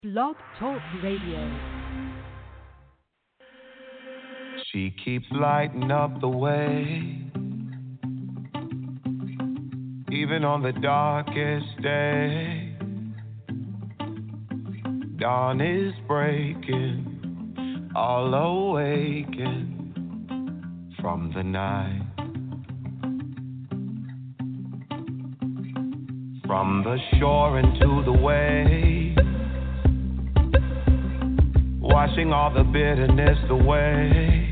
Blog Talk Radio. She keeps lighting up the way, even on the darkest day. Dawn is breaking, all awaken from the night. From the shore into the waves, washing all the bitterness away,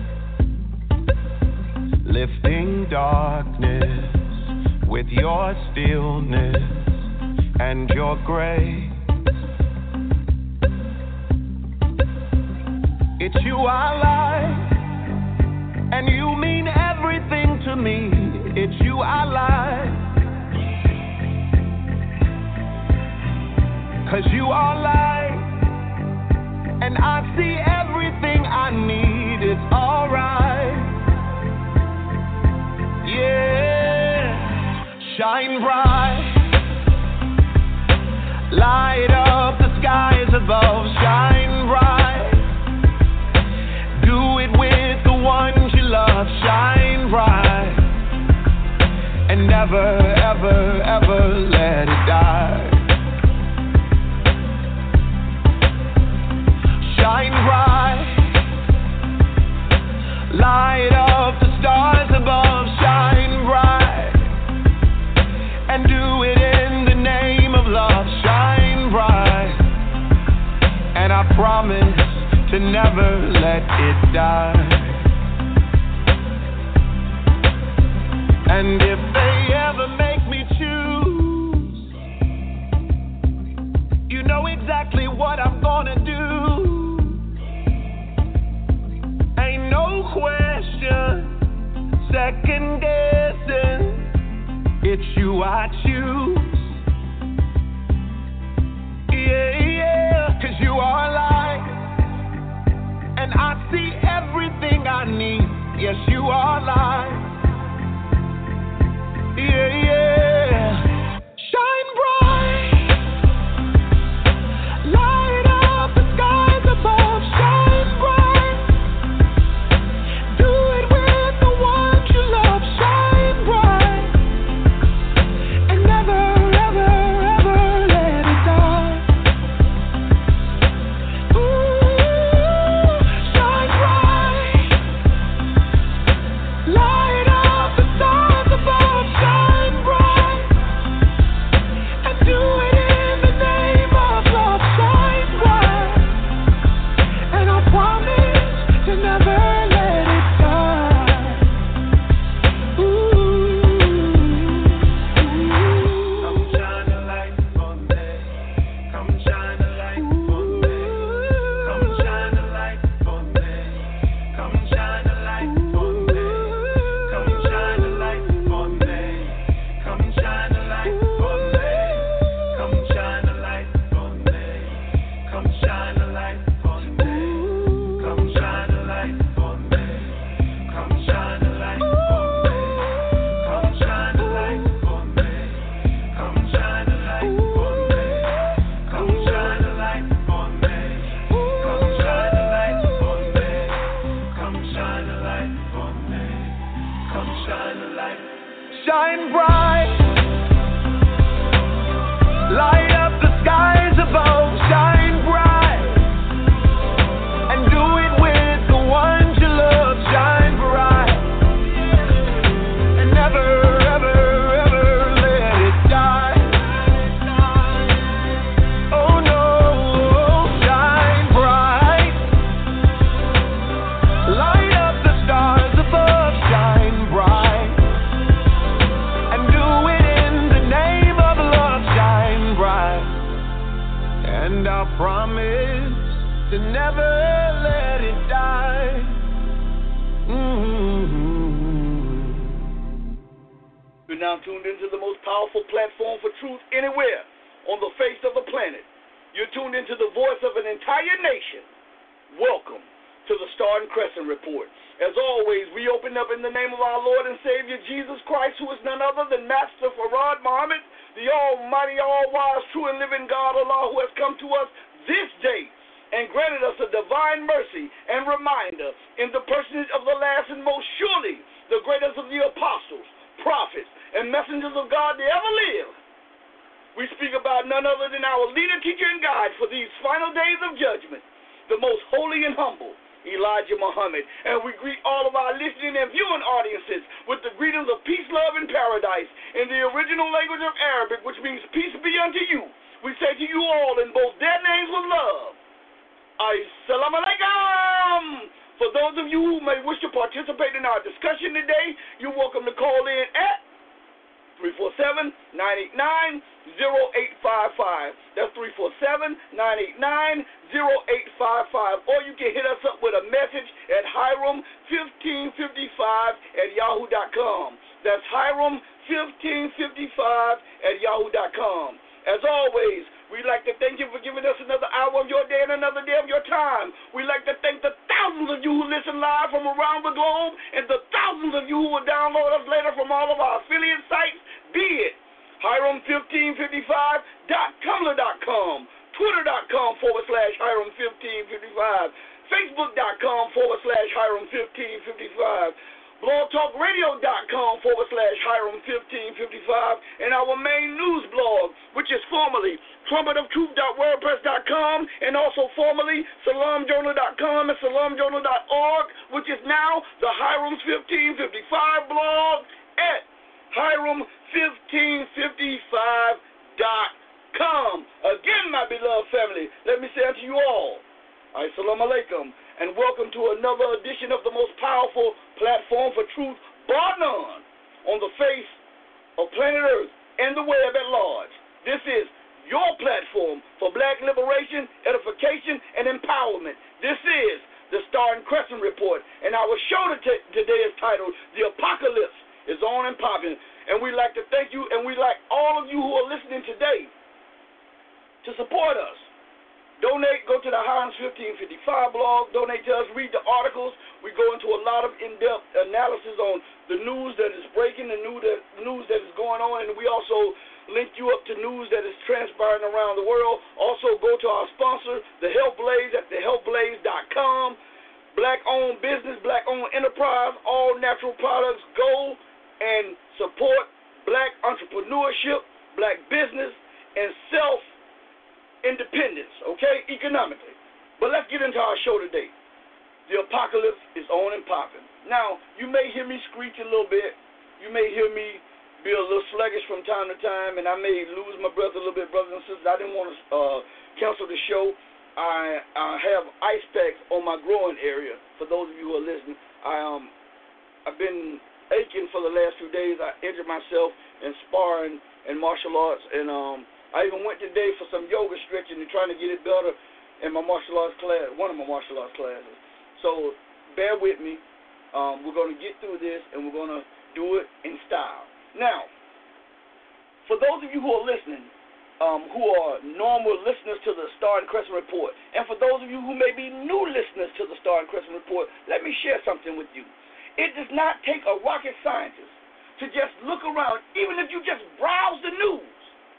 lifting darkness with your stillness and your grace. It's you I like, and you mean everything to me. It's you I like, 'cause you are light, and I see everything I need. It's alright, yeah. Shine bright, light up the skies above. Shine bright, do it with the ones you love. Shine bright, and never, ever, ever let it die. Shine bright, light up the stars above. Shine bright, and do it in the name of love. Shine bright, and I promise to never let it die. And if they ever make me choose, you know exactly what I'm gonna do. Ain't no question, second guessing. It's you I choose. Yeah, yeah, 'cause you are light, and I see everything I need. Yes, you are light. Yeah, yeah. Shine bright, light up the skies above. Shine bright, do it with the ones you love. Shine bright, and never, ever, ever let it die. Ooh, shine bright, light up the stars above. Shine bright, and do it in the name of love. Shine bright, and I promise to never let it die. Come shine a light for me. Come shine a light for me. Come shine a light for me. Come shine a light for me. Come shine a light for me. Come shine a light for me. Come shine a light for me. Come shine a light for me. Come shine a light for me. Come shine a light for me. Come shine a light for me. Come shine a light for me. Come shine a light for me. Come shine a light for me. Come shine a light for me. Come shine a light. Shine bright, light up the skies above. Shine bright, and do it with the ones you love. Shine bright, and never, ever, ever let it die. Oh no, shine bright, light up the stars above. Shine bright, and do it in the name of love. Shine bright, and I promise to never let it die. You're now tuned into the most powerful platform for truth anywhere on the face of the planet. You're tuned into the voice of an entire nation. Welcome to the Star and Crescent Report. As always, we open up in the name of our Lord and Savior Jesus Christ, who is none other than Master Farad Muhammad, the almighty, all-wise, true and living God, Allah, who has come to us this day and granted us a divine mercy and reminder in the personage of the last and most surely the greatest of the apostles, prophets, and messengers of God that ever lived. We speak about none other than our leader, teacher, and guide for these final days of judgment, the most holy and humble, Elijah Muhammad. And we greet all of our listening and viewing audiences with the greetings of peace, love, and paradise in the original language of Arabic, which means peace be unto you. We say to you all in both their names with love, Assalamu alaikum. For those of you who may wish to participate in our discussion today, you're welcome to call in at 347-989-0855. That's 347-989-0855. Or you can hit us up with a message at Hiram1555@yahoo.com. That's Hiram1555@yahoo.com. As always, we'd like to thank you for giving us another hour of your day and another day of your time. We'd like to thank the thousands of you who listen live from around the globe and the thousands of you who will download us later from all of our affiliate sites, be it Hiram1555.tumblr.com, Twitter.com/Hiram1555, Facebook.com/Hiram1555, blogtalkradio.com/Hiram1555, and our main news blog, which is formerly trumpetoftruth.wordpress.com and also formerly salamjournal.com and salamjournal.org, which is now the Hiram1555 blog at Hiram1555.com. Again, my beloved family, let me say unto you all, Assalamu alaikum, and welcome to another edition of the most powerful platform for truth, bar none, on the face of planet Earth and the web at large. This is your platform for black liberation, edification, and empowerment. This is the Star and Crescent Report, and our show today is titled The Apocalypse is On and Popping, and we'd like to thank you, and we'd like all of you who are listening today to support us. Donate, go to the Hiram1555 blog, donate to us, read the articles. We go into a lot of in-depth analysis on the news that is breaking, the news that is going on, and we also link you up to news that is transpiring around the world. Also go to our sponsor, The Health Blaze, at thehealthblaze.com. Black-owned business, black-owned enterprise, all natural products. Go and support black entrepreneurship, black business, and self-independence, okay, economically. But let's get into our show today. The apocalypse is on and popping. Now, you may hear me screech a little bit. You may hear me be a little sluggish from time to time, and I may lose my breath a little bit, brothers and sisters. I didn't want to cancel the show. I have ice packs on my growing area. For those of you who are listening, I've been aching for the last few days. I injured myself in sparring and martial arts, and I even went today for some yoga stretching and trying to get it better in my martial arts class, one of my martial arts classes. So bear with me. We're going to get through this, and we're going to do it in style. Now, for those of you who are listening, who are normal listeners to the Star and Crescent Report, and for those of you who may be new listeners to the Star and Crescent Report, let me share something with you. It does not take a rocket scientist to just look around, even if you just browse the news,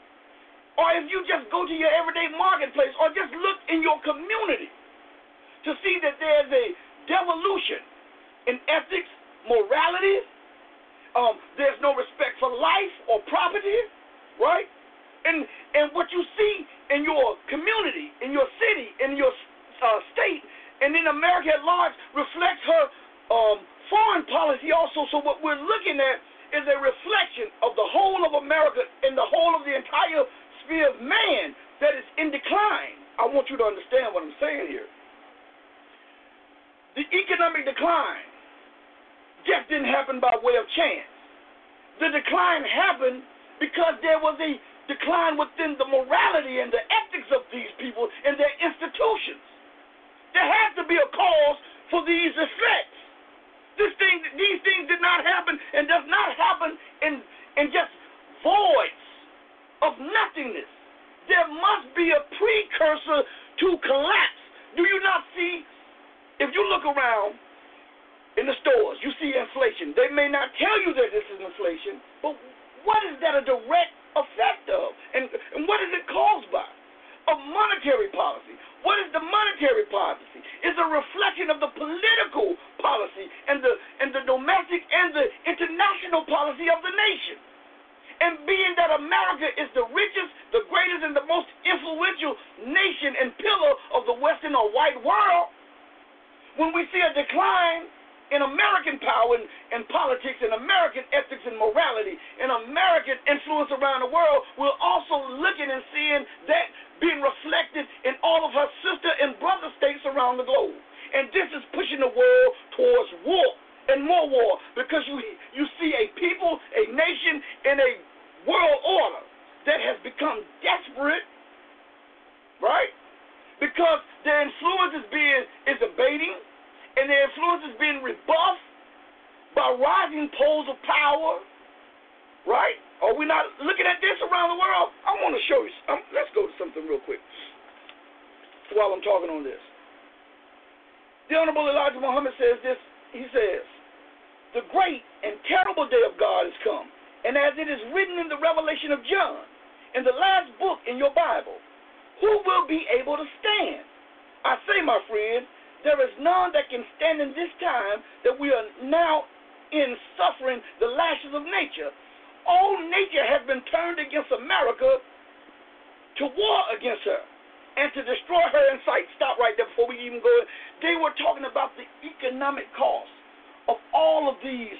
or if you just go to your everyday marketplace, or just look in your community to see that there's a devolution in ethics, morality. There's no respect for life or property, right? And what you see in your community, in your city, in your state, and in America at large reflects her foreign policy also. So what we're looking at is a reflection of the whole of America and the whole of the entire sphere of man that is in decline. I want you to understand what I'm saying here. The economic decline just didn't happen by way of chance. The decline happened because there was a decline within the morality and the ethics of these people and their institutions. There has to be a cause for these effects. These things did not happen and does not happen in just voids of nothingness. There must be a precursor to collapse. Do you not see? If you look around in the stores, you see inflation. They may not tell you that this is inflation, but what is that a direct effect of? And what is it caused by? A of monetary policy. What is the monetary policy? It's a reflection of the political policy and the domestic and the international policy of the nation. And being that America is the richest, the greatest, and the most influential nation and pillar of the Western or white world, when we see a decline in American power and politics and American ethics and morality and American influence around the world, we're also looking and seeing that being reflected in all of our sister and brother states around the globe. And this is pushing the world towards war and more war, because you see a people, a nation, and a world order that has become desperate, right? Because their influence is abating, and their influence is being rebuffed by rising poles of power, right? Are we not looking at this around the world? I want to show you. Let's go to something real quick while I'm talking on this. The Honorable Elijah Muhammad says this. He says, "The great and terrible day of God has come, and as it is written in the Revelation of John, in the last book in your Bible, who will be able to stand? I say, my friend, there is none that can stand in this time that we are now in, suffering the lashes of nature. All nature has been turned against America to war against her and to destroy her in sight." Stop right there before we even go in. They were talking about the economic cost of all of these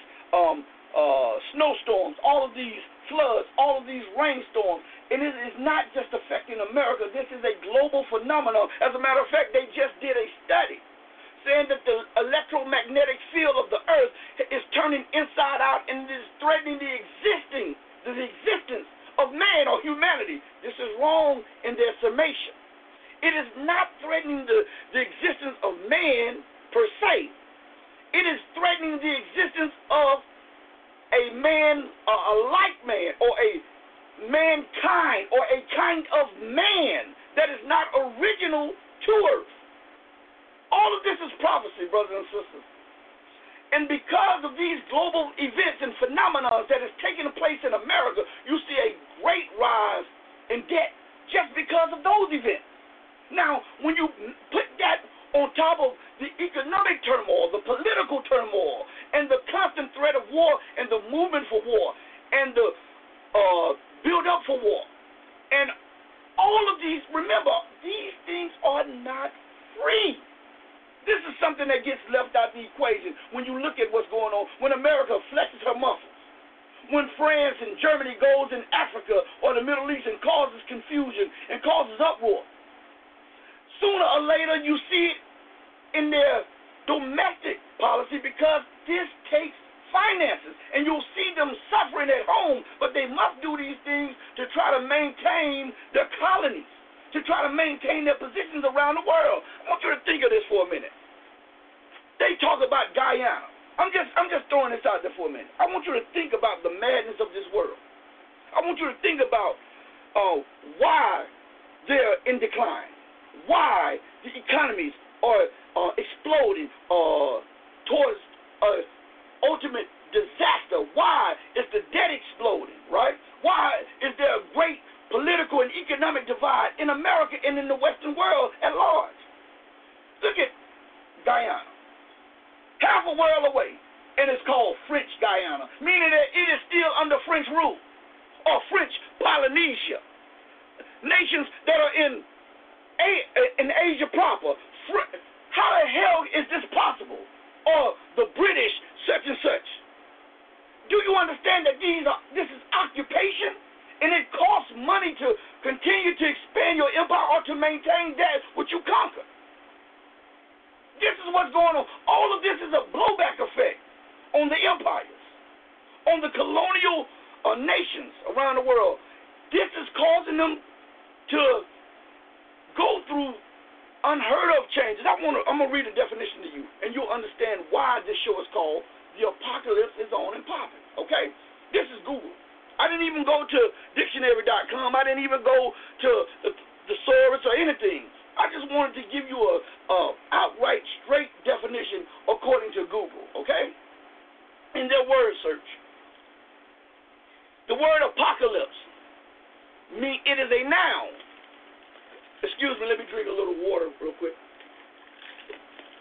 snowstorms, all of these floods, all of these rainstorms. And it is not just affecting America. This is a global phenomenon. As a matter of fact, they just did a study saying that the electromagnetic field of the earth is turning inside out and is threatening the existence of man or humanity. This is wrong in their summation. It is not threatening the existence of man per se. It is threatening the existence of a man, a like man, or a mankind, or a kind of man that is not original to earth. All of this is prophecy, brothers and sisters. And because of these global events and phenomena that is taking place in America, you see a great rise in debt just because of those events. Now, when you put that on top of the economic turmoil, the political turmoil, and the constant threat of war, and the movement for war, and the build-up for war, and all of these, remember, these things are not free. This is something that gets left out the equation when you look at what's going on, when America flexes her muscles, when France and Germany goes in Africa or the Middle East and causes confusion and causes uproar. Sooner or later, you see it in their domestic policy, because this takes finances, and you'll see them suffering at home, but they must do these things to try to maintain their colonies, to try to maintain their positions around the world. I want you to think of this for a minute. They talk about Guyana. I'm just throwing this out there for a minute. I want you to think about the madness of this world. I want you to think about why they're in decline, why the economies are exploding towards ultimate disaster. Why is the debt exploding, right? Why is there a great political and economic divide in America and in the Western world at large? Look at Guyana, half a world away, and it's called French Guyana, meaning that it is still under French rule, or French Polynesia. Nations that are in Asia proper. How the hell is this possible? Or the British such and such. Do you understand that this is occupation? And it costs money to continue to expand your empire or to maintain that which you conquer. This is what's going on. All of this is a blowback effect on the empires, on the colonial nations around the world. This is causing them to go through unheard of changes. I'm going to read a definition to you, and you'll understand why this show is called The Apocalypse is On and Popping. Okay? This is Google. I didn't even go to dictionary.com. I didn't even go to the thesaurus or anything. I just wanted to give you a outright, straight definition according to Google, okay? In their word search. The word apocalypse means it is a noun. It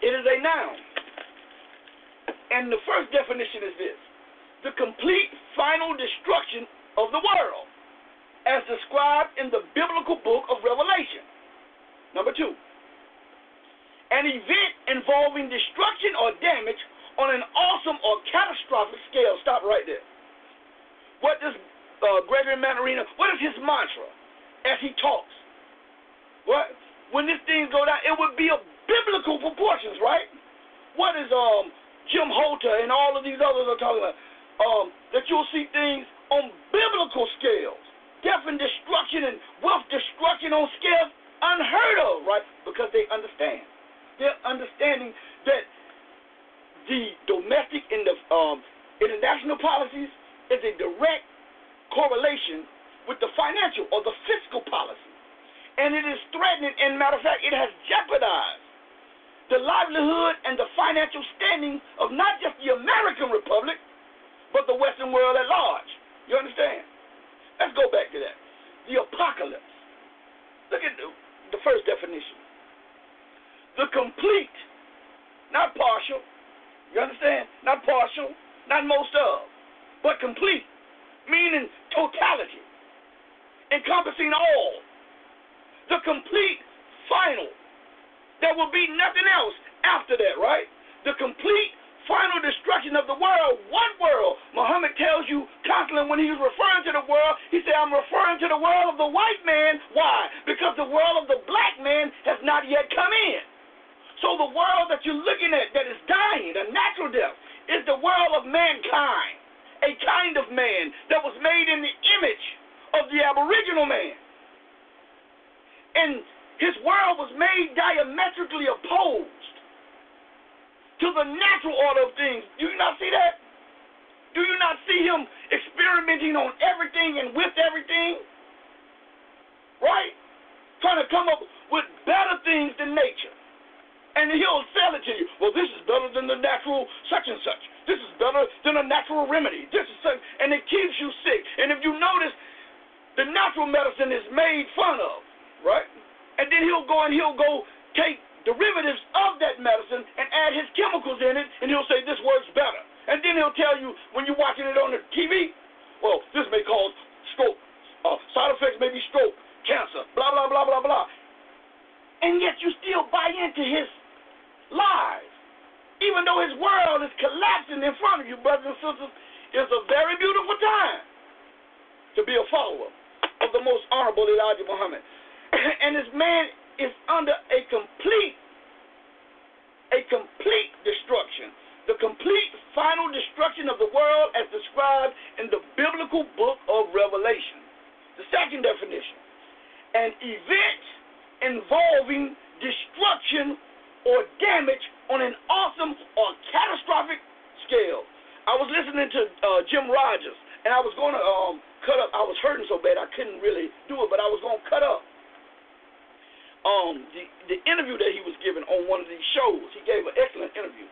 It is a noun. And the first definition is this: the complete final destruction of the world, as described in the biblical book of Revelation. Number 2, an event involving destruction or damage on an awesome or catastrophic scale. Stop right there. What does Gregory Manarino, what is his mantra as he talks? What? When this thing go down, it would be of biblical proportions, right? What is Jim Holter and all of these others are talking about? That you'll see things on biblical scales. Death and destruction and wealth destruction on scales unheard of, right? Because they understand. They're understanding that the domestic and the international policies is a direct correlation with the financial or the fiscal policy. And it is threatening, and matter of fact, it has jeopardized the livelihood and the financial standing of not just the American Republic, but the Western world at large. You understand? Let's go back to that. The apocalypse. Look at the first definition. The complete, not partial. You understand? Not partial, not most of, but complete, meaning totality, encompassing all. The complete final. There will be nothing else after that, right? The complete final destruction of the world. What world? Muhammad tells you constantly when he's referring to the world, he said, I'm referring to the world of the white man. Why? Because the world of the black man has not yet come in. So the world that you're looking at that is dying, a natural death, is the world of mankind, a kind of man that was made in the image of the aboriginal man. And his world was made diametrically opposed to the natural order of things. Do you not see that? Do you not see him experimenting on everything and with everything? Right? Trying to come up with better things than nature. And he'll sell it to you. Well, this is better than the natural such and such. This is better than a natural remedy. This is such, and it keeps you sick. And if you notice, the natural medicine is made fun of, right? And then he'll go take derivatives of that medicine and add his chemicals in it, and he'll say this works better. And then he'll tell you when you're watching it on the TV, well, this may cause stroke. Side effects may be stroke, cancer, blah, blah, blah, blah, blah. And yet you still buy into his lies. Even though his world is collapsing in front of you, brothers and sisters, it's a very beautiful time to be a follower of the most honorable Elijah Muhammad. And this man is under a complete destruction. The complete final destruction of the world as described in the biblical book of Revelation. The second definition, an event involving destruction or damage on an awesome or catastrophic scale. I was listening to Jim Rogers, and I was going to cut up. I was hurting so bad I couldn't really do it, but I was going to cut up the interview that he was giving on one of these shows. He gave an excellent interview.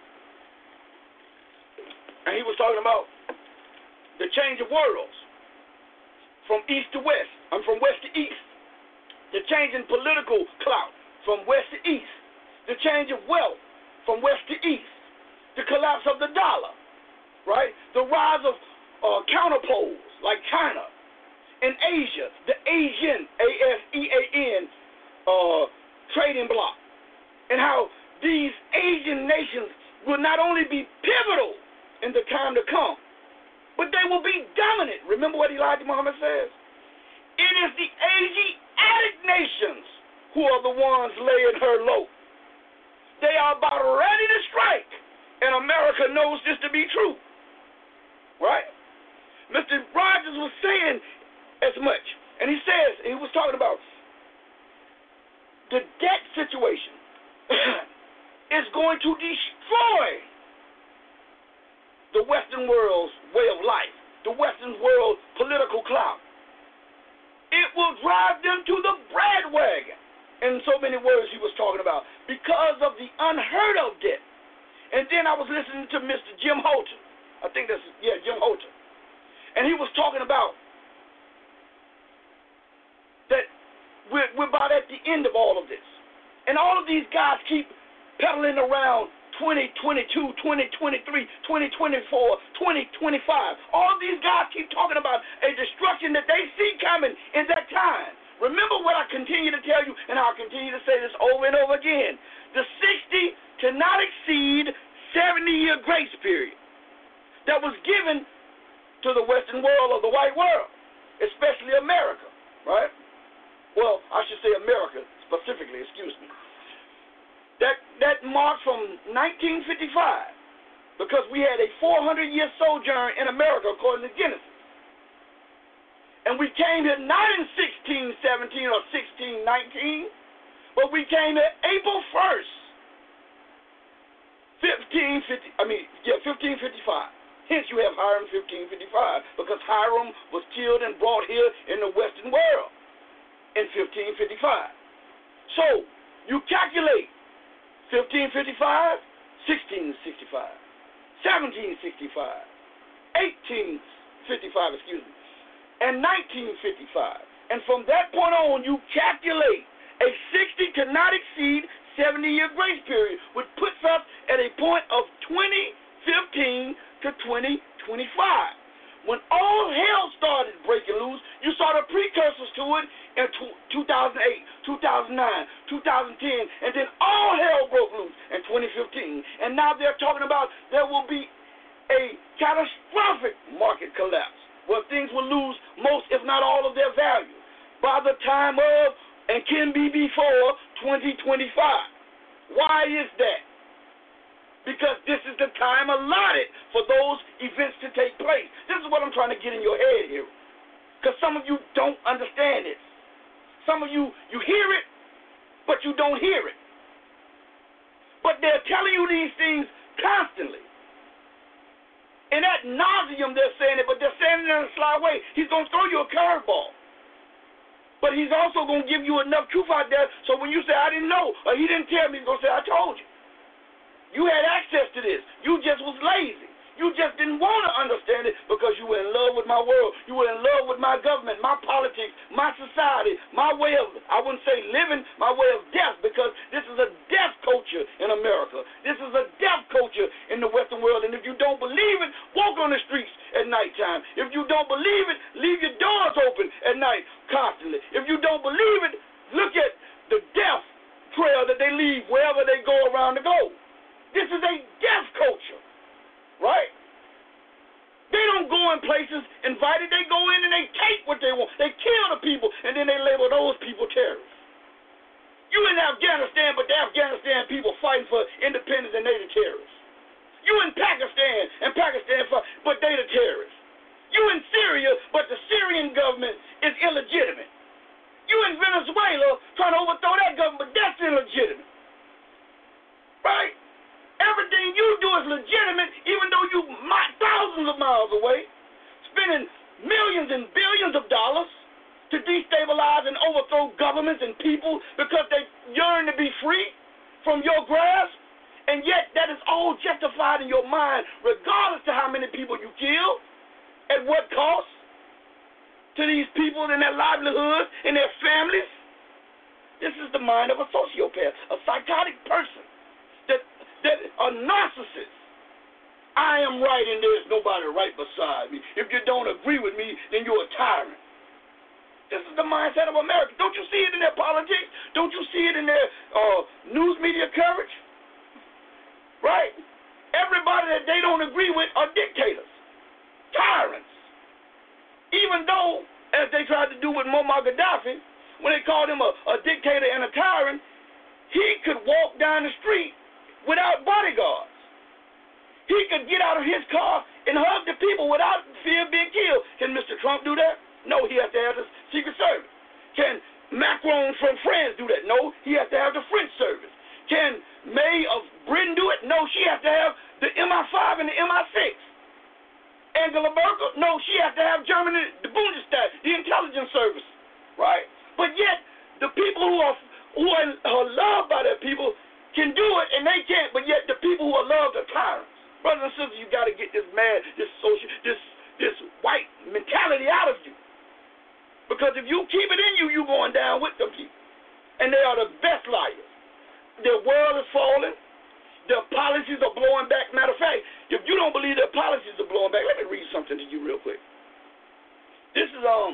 And he was talking about the change of worlds from east to west, from west to east. The change in political clout from west to east. The change of wealth from west to east. The collapse of the dollar, right? The rise of counterpoles like China. In Asia, the Asian, ASEAN, trading bloc. And how these Asian nations will not only be pivotal in the time to come, but they will be dominant. Remember what Elijah Muhammad says? It is the Asiatic nations who are the ones laying her low. They are about ready to strike, and America knows this to be true. Right? Mr. Rogers was saying as much, and he says, he was talking about the debt situation is going to destroy the Western world's way of life, the Western world's political clout. It will drive them to the breadwagon. In so many words he was talking about, because of the unheard of debt. And then I was listening to Mr. Jim Holter. I think that's, Jim Holter. And he was talking about that we're about at the end of all of this. And all of these guys keep peddling around 2022, 2023, 2024, 2025. All these guys keep talking about a destruction that they see coming in that time. Remember what I continue to tell you, and I'll continue to say this over and over again. The 60 to not exceed 70-year grace period that was given to the Western world or the white world, especially America, right? Well, I should say America specifically, excuse me. That marks from 1955, because we had a 400-year sojourn in America according to Genesis. And we came here not in 1617 or 1619, but we came here April 1st, 1555. Hence you have Hiram 1555, because Hiram was killed and brought here in the Western world in 1555. So you calculate 1555, 1665, 1765, 1855, excuse me, and 1955. And from that point on, you calculate a 60 to not exceed 70-year grace period, which puts us at a point of 2015 to 2025. When all hell started breaking loose, you saw the precursors to it in 2008, 2009, 2010, and then all hell broke loose in 2015. And now they're talking about there will be a catastrophic market collapse where things will lose most, if not all, of their value by the time of and can be before 2025. Why is that? Because this is the time allotted for those events to take place. This is what I'm trying to get in your head here. Because some of you don't understand it. Some of you hear it, but you don't hear it. But they're telling you these things constantly. And ad nauseum they're saying it, but they're saying it in a sly way. He's going to throw you a curveball. But he's also going to give you enough truth out there so when you say, I didn't know, or he didn't tell me, he's going to say, I told you. You had access to this. You just was lazy. You just didn't want to understand it because you were in love with my world. You were in love with my government, my politics, my society, my way of, I wouldn't say living, my way of death, because this is a death culture in America. This is a death culture in the Western world. And if you don't believe it, walk on the streets at nighttime. If you don't believe it, leave your doors open at night constantly. If you don't believe it, look at the death trail that they leave wherever they go around the globe. This is a death culture, right? They don't go in places invited. They go in and they take what they want. They kill the people, and then they label those people terrorists. You in Afghanistan, but the Afghanistan people fighting for independence, and they the terrorists. You in Pakistan, and Pakistan fight, but they the terrorists. You in Syria, but the Syrian government is illegitimate. You in Venezuela trying to overthrow that government, but that's illegitimate, right? Everything you do is legitimate, even though you thousands of miles away, spending millions and billions of dollars to destabilize and overthrow governments and people because they yearn to be free from your grasp, and yet that is all justified in your mind, regardless of how many people you kill, at what cost to these people and their livelihoods and their families. This is the mind of a sociopath, a psychotic person. That a narcissist. I am right and there's nobody right beside me. If you don't agree with me, then you're a tyrant. This is the mindset of America. Don't you see it in their politics? Don't you see it in their news media coverage? Right? Everybody that they don't agree with are dictators, tyrants. Even though, as they tried to do with Muammar Gaddafi, when they called him a dictator and a tyrant, he could walk down the street without bodyguards. He could get out of his car and hug the people without fear of being killed. Can Mr. Trump do that? No, he has to have the Secret Service. Can Macron from France do that? No, he has to have the French service. Can May of Britain do it? No, she has to have the MI5 and the MI6. Angela Merkel? No, she has to have Germany, the Bundestag, the intelligence service, right? But yet, the people who are loved by their people can do it, and they can't, but yet the people who are loved are tyrants. Brothers and sisters, you got to get this mad, this white mentality out of you. Because if you keep it in you, you're going down with them people. And they are the best liars. Their world is falling. Their policies are blowing back. Matter of fact, if you don't believe their policies are blowing back, let me read something to you real quick. This is of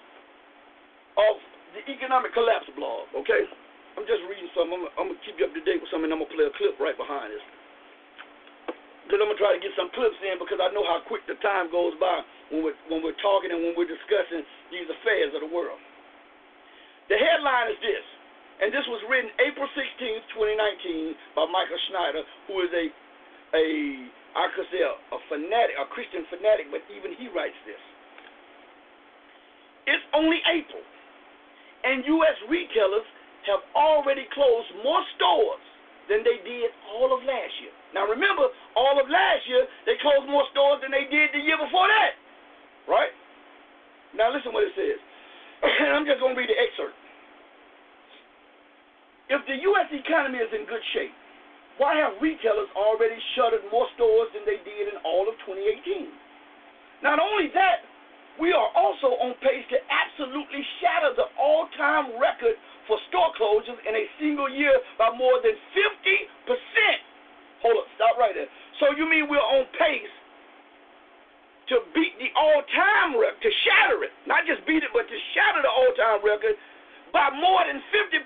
the Economic Collapse blog, okay? I'm just reading something. I'm going to keep you up to date with something, and I'm going to play a clip right behind this. Because I'm going to try to get some clips in because I know how quick the time goes by when we're talking and when we're discussing these affairs of the world. The headline is this, and this was written April 16th, 2019 by Michael Schneider, who is I could say a fanatic, a Christian fanatic, but even he writes this. It's only April, and U.S. retailers have already closed more stores than they did all of last year. Now remember, all of last year, they closed more stores than they did the year before that, right? Now listen what it says. I'm just going to read the excerpt. If the U.S. economy is in good shape, why have retailers already shuttered more stores than they did in all of 2018? Not only that, we are also on pace to absolutely shatter the all-time record for store closures in a single year by more than 50%. Hold up, stop right there. So you mean we're on pace to beat the all-time record, to shatter it, not just beat it, but to shatter the all-time record by more than 50%.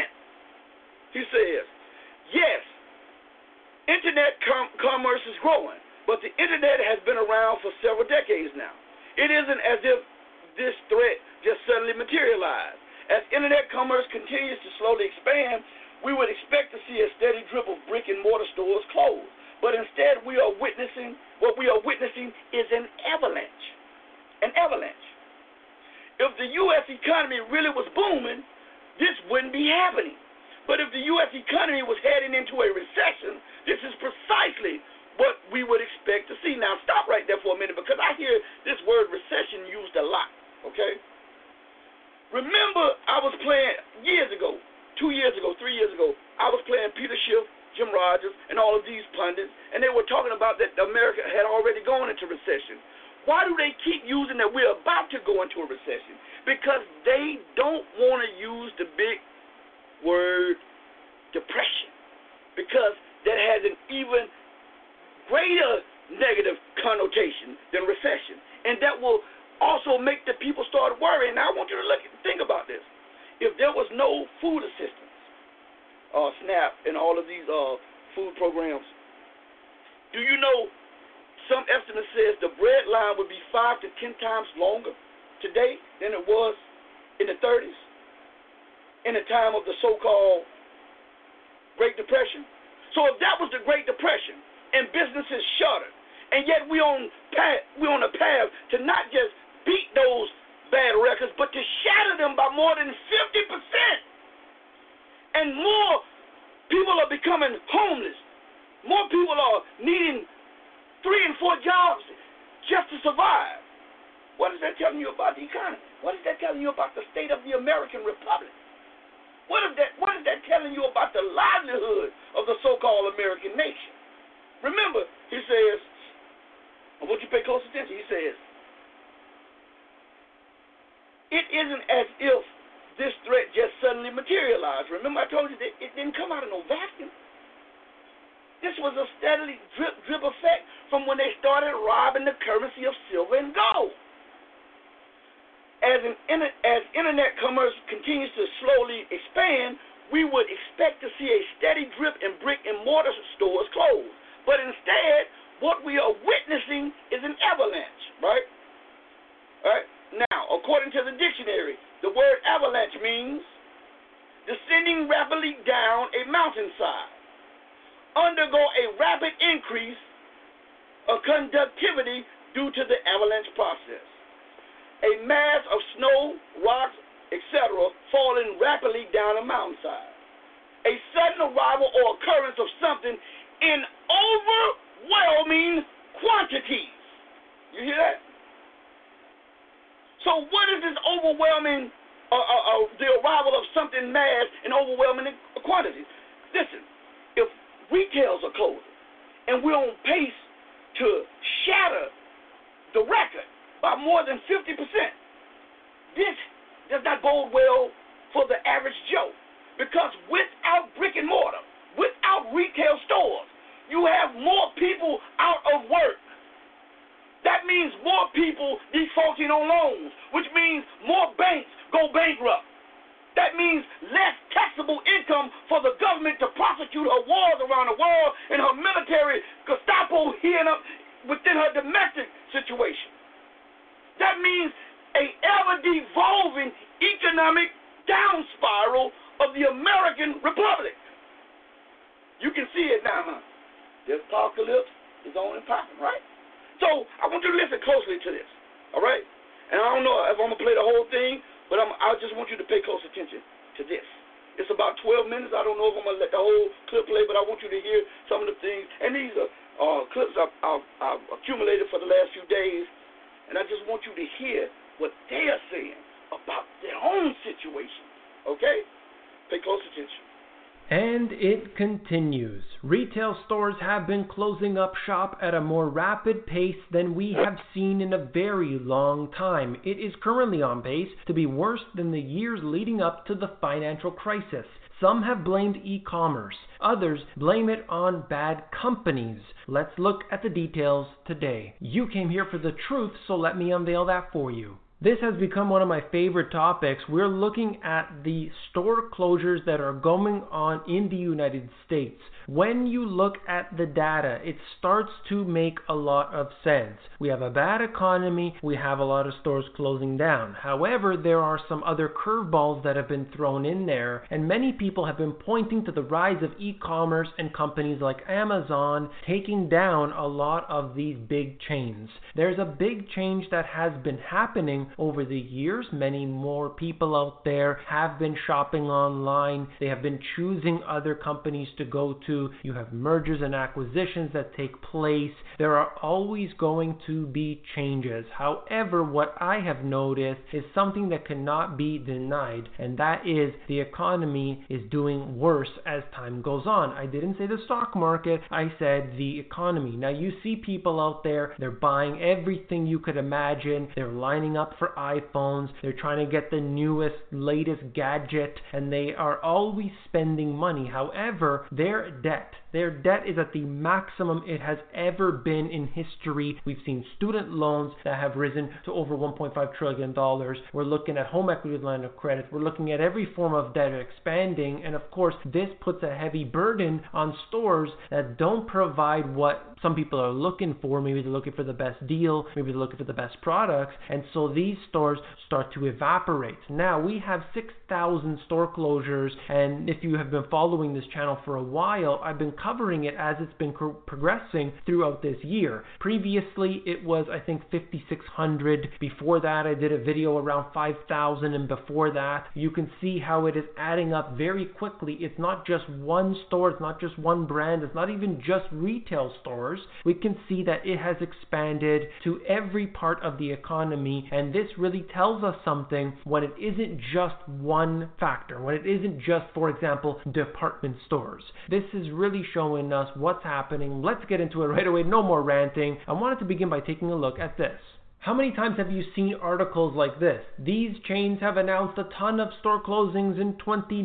He says, yes, internet commerce is growing, but the internet has been around for several decades now. It isn't as if this threat just suddenly materialized. As internet commerce continues to slowly expand, we would expect to see a steady drip of brick and mortar stores close. But instead, what we are witnessing is an avalanche. An avalanche. If the U.S. economy really was booming, this wouldn't be happening. But if the U.S. economy was heading into a recession, this is precisely what we would expect to see. Now, stop right there for a minute because I hear this word recession used a lot, okay? Remember, I was playing years ago, 2 years ago, 3 years ago, I was playing Peter Schiff, Jim Rogers, and all of these pundits, and they were talking about that America had already gone into recession. Why do they keep using that we're about to go into a recession? Because they don't want to use the big word depression, because that has an even greater negative connotation than recession, and that will also make the people start worrying. Now I want you to think about this. If there was no food assistance, SNAP, and all of these food programs, do you know some estimate says the bread line would be 5 to 10 times longer today than it was in the 30s, in the time of the so-called Great Depression? So if that was the Great Depression and businesses shuttered, and yet we're on a path to not just beat those bad records, but to shatter them by more than 50%. And more people are becoming homeless. More people are needing 3 and 4 jobs just to survive. What is that telling you about the economy? What is that telling you about the state of the American Republic? What is that telling you about the livelihood of the so-called American nation? Remember, he says, I want you to pay close attention, he says, it isn't as if this threat just suddenly materialized. Remember I told you that it didn't come out of no vacuum. This was a steadily drip effect from when they started robbing the currency of silver and gold. As internet commerce continues to slowly expand, we would expect to see a steady drip in brick and mortar stores close. But instead, what we are witnessing is an avalanche, right? All right? Now, according to the dictionary, the word avalanche means descending rapidly down a mountainside, undergo a rapid increase of conductivity due to the avalanche process. A mass of snow, rocks, etc. falling rapidly down a mountainside. A sudden arrival or occurrence of something in overwhelming quantities. You hear that? So what is this overwhelming, the arrival of something mass in overwhelming quantities? Listen, if retails are closing and we're on pace to shatter the record by more than 50%, this does not bode well for the average Joe. Because without brick and mortar, without retail stores, on loans, which means more banks go bankrupt. That means less taxable income for the government to prosecute her wars around the world and her military Gestapo here within her domestic situation. That means a ever-devolving economic down spiral of the American Republic. You can see it now, huh? The apocalypse is on and popping, right? So I want you to listen closely to this, all right? And I don't know if I'm going to play the whole thing, but I just want you to pay close attention to this. It's about 12 minutes. I don't know if I'm going to let the whole clip play, but I want you to hear some of the things. And these are clips I've accumulated for the last few days, and I just want you to hear what they are saying about their own situation, okay? Pay close attention. And it continues. Retail stores have been closing up shop at a more rapid pace than we have seen in a very long time. It is currently on pace to be worse than the years leading up to the financial crisis. Some have blamed e-commerce. Others blame it on bad companies. Let's look at the details today. You came here for the truth, so let me unveil that for you. This has become one of my favorite topics. We're looking at the store closures that are going on in the United States. When you look at the data, it starts to make a lot of sense. We have a bad economy, we have a lot of stores closing down. However, there are some other curveballs that have been thrown in there, and many people have been pointing to the rise of e-commerce and companies like Amazon taking down a lot of these big chains. There's a big change that has been happening over the years. Many more people out there have been shopping online. They have been choosing other companies to go to. You have mergers and acquisitions that take place. There are always going to be changes. However, what I have noticed is something that cannot be denied, and that is the economy is doing worse as time goes on. I didn't say the stock market, I said the economy. Now you see people out there, they're buying everything you could imagine. They're lining up for iPhones. They're trying to get the newest, latest gadget, and they are always spending money. However, their debt is at the maximum it has ever been in history. We've seen student loans that have risen to over $1.5 trillion. We're looking at home equity line of credit. We're looking at every form of debt expanding. And of course, this puts a heavy burden on stores that don't provide what some people are looking for. Maybe they're looking for the best deal. Maybe they're looking for the best products. And so these stores start to evaporate. Now, we have 6,000 store closures. And if you have been following this channel for a while, I've been covering it as it's been progressing throughout this year. Previously, it was, I think, 5,600. Before that, I did a video around 5,000. And before that, you can see how it is adding up very quickly. It's not just one store. It's not just one brand. It's not even just retail stores. We can see that it has expanded to every part of the economy. And this really tells us something when it isn't just one factor. When it isn't just, for example, department stores. This is really showing us what's happening. Let's get into it right away. No more ranting. I wanted to begin by taking a look at this. How many times have you seen articles like this? These chains have announced a ton of store closings in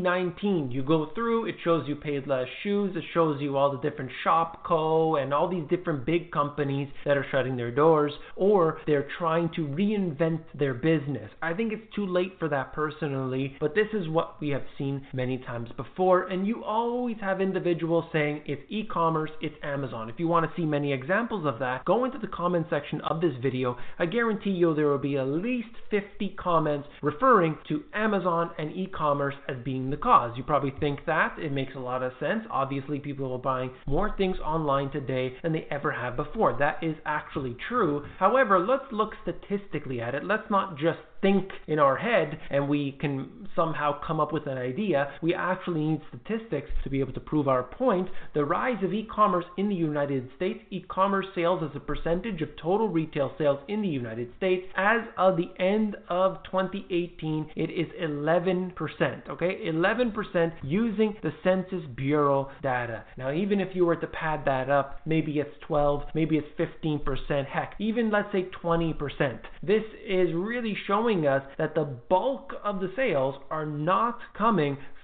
2019. You go through, it shows you Payless Shoes, it shows you all the different Shopko and all these different big companies that are shutting their doors, or they're trying to reinvent their business. I think it's too late for that personally, but this is what we have seen many times before, and you always have individuals saying it's e-commerce, it's Amazon. If you want to see many examples of that, go into the comment section of this video. I guarantee you there will be at least 50 comments referring to Amazon and e-commerce as being the cause. You probably think that. It makes a lot of sense. Obviously, people are buying more things online today than they ever have before. That is actually true. However, let's look statistically at it. Let's not just think in our head and we can somehow come up with an idea. We actually need statistics to be able to prove our point. The rise of e-commerce in the United States, e-commerce sales as a percentage of total retail sales in the United States, as of the end of 2018, it is 11%, okay? 11% using the Census Bureau data. Now, even if you were to pad that up, maybe it's 12, maybe it's 15%, heck, even let's say 20%. This is really showing us that the bulk of the sales are not coming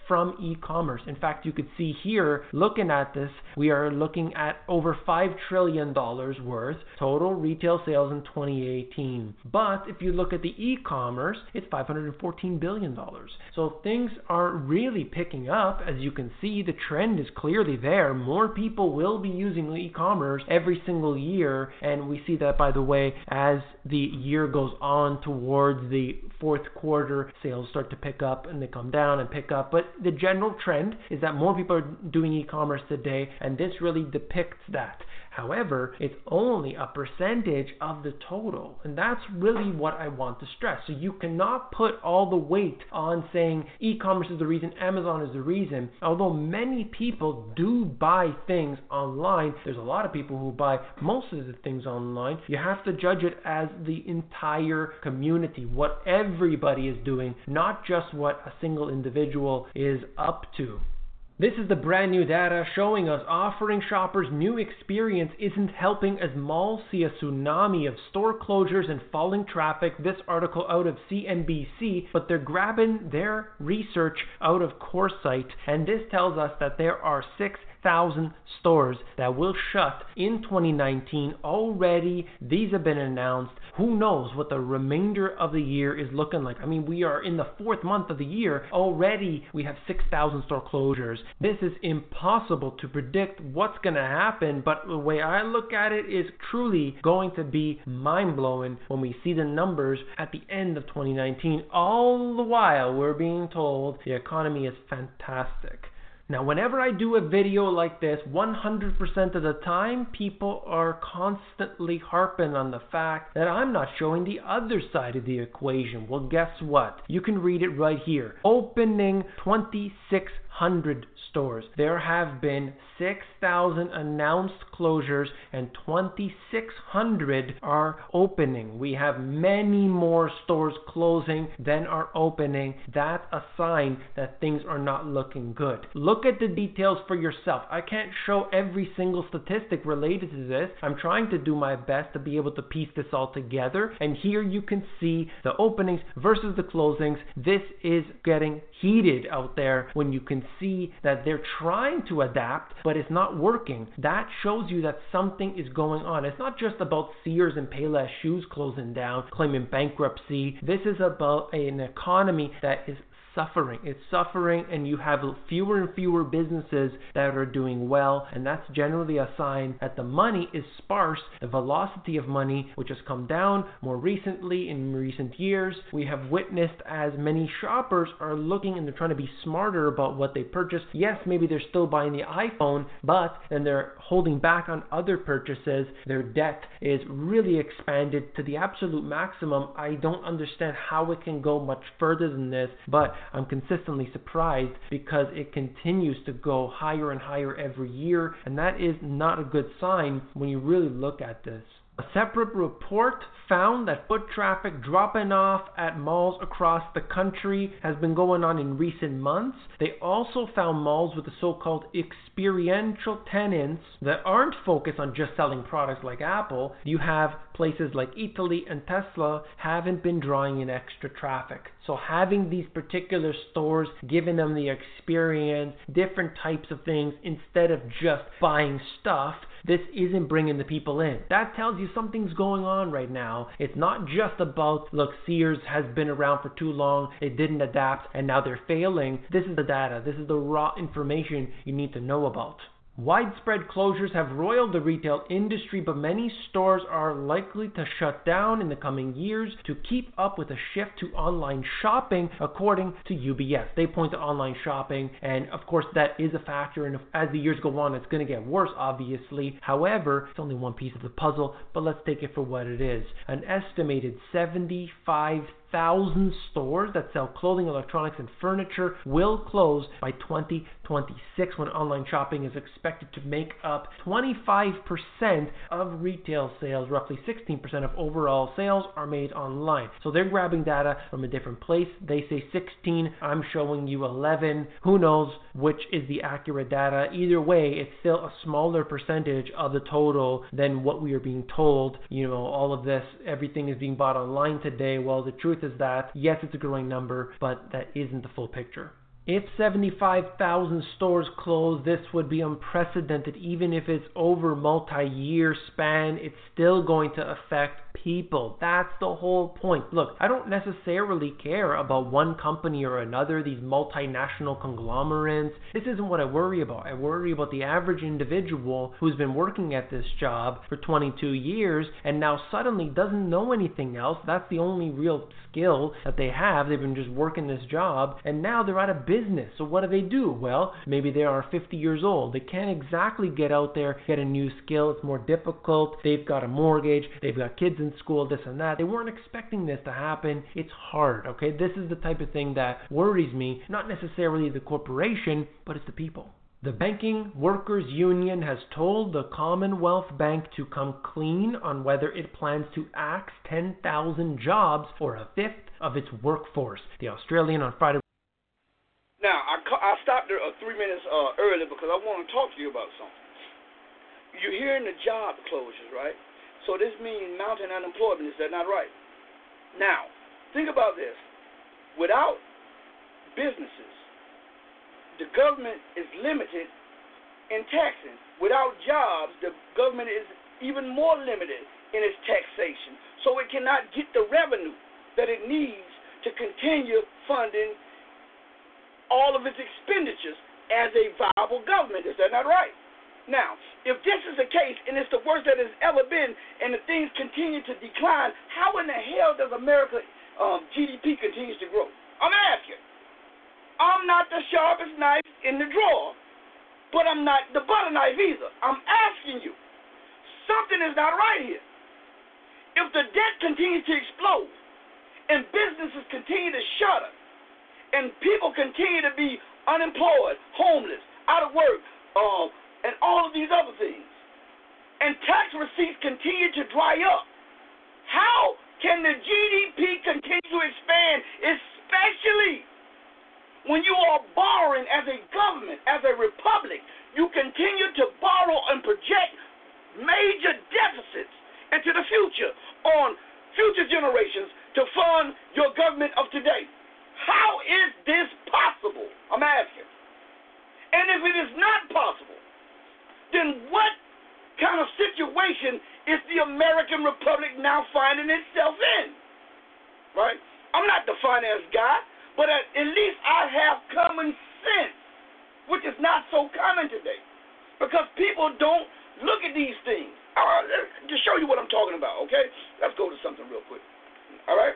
from e-commerce. In fact, you could see here, looking at this, we are looking at over $5 trillion worth total retail sales in 2018. But if you look at the e-commerce, it's $514 billion. So things are really picking up. As you can see, the trend is clearly there. More people will be using e-commerce every single year, and we see that, by the way, as the year goes on towards the fourth quarter, sales start to pick up and they come down and pick up. But the general trend is that more people are doing e-commerce today, and this really depicts that. However, it's only a percentage of the total, and that's really what I want to stress. So you cannot put all the weight on saying e-commerce is the reason, Amazon is the reason. Although many people do buy things online, there's a lot of people who buy most of the things online. You have to judge it as the entire community, what everybody is doing, not just what a single individual is up to. This is the brand new data showing us offering shoppers new experience isn't helping as malls see a tsunami of store closures and falling traffic. This article out of CNBC, but they're grabbing their research out of CoreSite, and this tells us that there are 6,000 stores that will shut in 2019 already. These have been announced. Who knows what the remainder of the year is looking like? I mean, we are in the fourth month of the year. Already we have 6,000 store closures. This is impossible to predict what's going to happen, but the way I look at it is truly going to be mind-blowing when we see the numbers at the end of 2019. All the while we're being told the economy is fantastic. Now, whenever I do a video like this, 100% of the time, people are constantly harping on the fact that I'm not showing the other side of the equation. Well, guess what? You can read it right here. Opening 2,600 stores. There have been 6,000 announced closures and 2,600 are opening. We have many more stores closing than are opening. That's a sign that things are not looking good. Look at the details for yourself. I can't show every single statistic related to this. I'm trying to do my best to be able to piece this all together. And here you can see the openings versus the closings. This is getting heated out there when you can see that they're trying to adapt, but it's not working. That shows you that something is going on. It's not just about Sears and Payless Shoes closing down, claiming bankruptcy. This is about an economy that is suffering. It's suffering, and you have fewer and fewer businesses that are doing well, and that's generally a sign that the money is sparse. The velocity of money, which has come down more recently in recent years, we have witnessed as many shoppers are looking and they're trying to be smarter about what they purchase. Yes, maybe they're still buying the iPhone, but then they're holding back on other purchases. Their debt is really expanded to the absolute maximum. I don't understand how it can go much further than this, but I'm consistently surprised because it continues to go higher and higher every year, and that is not a good sign when you really look at this. A separate report found that foot traffic dropping off at malls across the country has been going on in recent months. They also found malls with the so-called experiential tenants that aren't focused on just selling products like Apple. You have places like Italy and Tesla haven't been drawing in extra traffic. So having these particular stores, giving them the experience, different types of things instead of just buying stuff, this isn't bringing the people in. That tells you something's going on right now. It's not just about, look, Sears has been around for too long, they didn't adapt, and now they're failing. This is the data. This is the raw information you need to know about. Widespread closures have roiled the retail industry, but many stores are likely to shut down in the coming years to keep up with a shift to online shopping, according to UBS. They point to online shopping, and of course that is a factor, and as the years go on, it's going to get worse, obviously. However, it's only one piece of the puzzle, but let's take it for what it is. An estimated 75,000 stores that sell clothing, electronics, and furniture will close by 2026, when online shopping is expected to make up 25% of retail sales. Roughly 16% of overall sales are made online. So they're grabbing data from a different place. They say 16, I'm showing you 11. Who knows which is the accurate data? Either way, it's still a smaller percentage of the total than what we are being told. You know, all of this, everything is being bought online today. Well, the truth is that, yes, it's a growing number, but that isn't the full picture. If 75,000 stores close, this would be unprecedented. Even if it's over multi-year span, it's still going to affect people. That's the whole point. Look, I don't necessarily care about one company or another, these multinational conglomerates. This isn't what I worry about. I worry about the average individual who's been working at this job for 22 years and now suddenly doesn't know anything else. That's the only real skill that they have. They've been just working this job and now they're out of business. So what do? Well, maybe they are 50 years old. They can't exactly get out there, get a new skill. It's more difficult. They've got a mortgage. They've got kids in school, this and that. They weren't expecting this to happen. It's hard, okay? This is the type of thing that worries me. Not necessarily the corporation, but it's the people. The Banking Workers Union has told the Commonwealth Bank to come clean on whether it plans to axe 10,000 jobs or a fifth of its workforce. The Australian on Friday. Now, I stopped there 3 minutes early because I want to talk to you about something. You're hearing the job closures, right? So this means mounting unemployment. Is that not right? Now, think about this. Without businesses, the government is limited in taxing. Without jobs, the government is even more limited in its taxation. So it cannot get the revenue that it needs to continue funding all of its expenditures as a viable government. Is that not right? Now, if this is the case, and it's the worst that it's ever been, and the things continue to decline, how in the hell does America GDP continues to grow? I'm asking. I'm not the sharpest knife in the drawer, but I'm not the butter knife either. I'm asking you. Something is not right here. If the debt continues to explode, and businesses continue to shutter, and people continue to be unemployed, homeless, out of work, and all of these other things, and tax receipts continue to dry up, how can the GDP continue to expand, especially when you are borrowing as a government, as a republic? You continue to borrow and project major deficits into the future on future generations to fund your government of today. How is this possible? I'm asking. And if it is not possible, then what kind of situation is the American Republic now finding itself in? Right? I'm not the finance guy, but at least I have common sense, which is not so common today, because people don't look at these things. To show you what I'm talking about, okay? Let's go to something real quick. All right?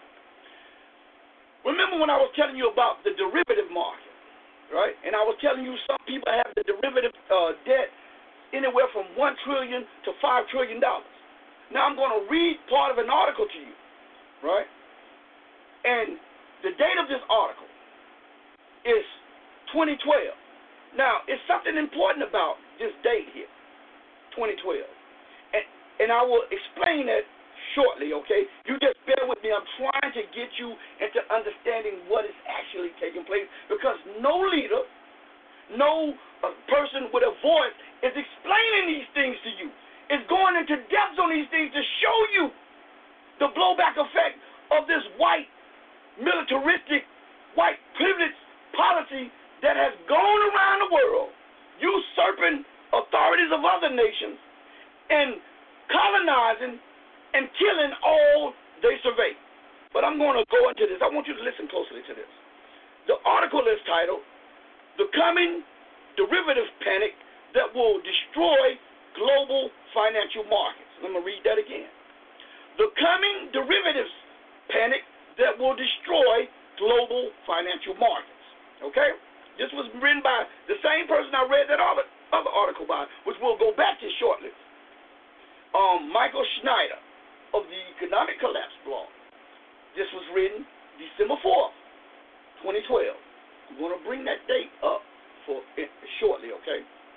Remember when I was telling you about the derivative market, right? And I was telling you some people have the derivative debt anywhere from $1 trillion to $5 trillion. Now I'm going to read part of an article to you, right? And the date of this article is 2012. Now, it's something important about this date here, 2012. And I will explain that shortly, okay? You just bear with me. I'm trying to get you into understanding what is actually taking place, because no leader, no person with a voice is explaining these things to you. It's going into depth on these things to show you the blowback effect of this white, militaristic, white privilege policy that has gone around the world, usurping authorities of other nations and colonizing and killing all they survey. But I'm going to go into this. I want you to listen closely to this. The article is titled, "The Coming Derivative Panic That Will Destroy Global Financial Markets." Let me read that again. The coming derivatives panic that will destroy global financial markets. Okay? This was written by the same person I read that other article by, which we'll go back to shortly. Michael Schneider of the Economic Collapse blog. This was written December 4th, 2012. I'm going to bring that date up shortly, okay?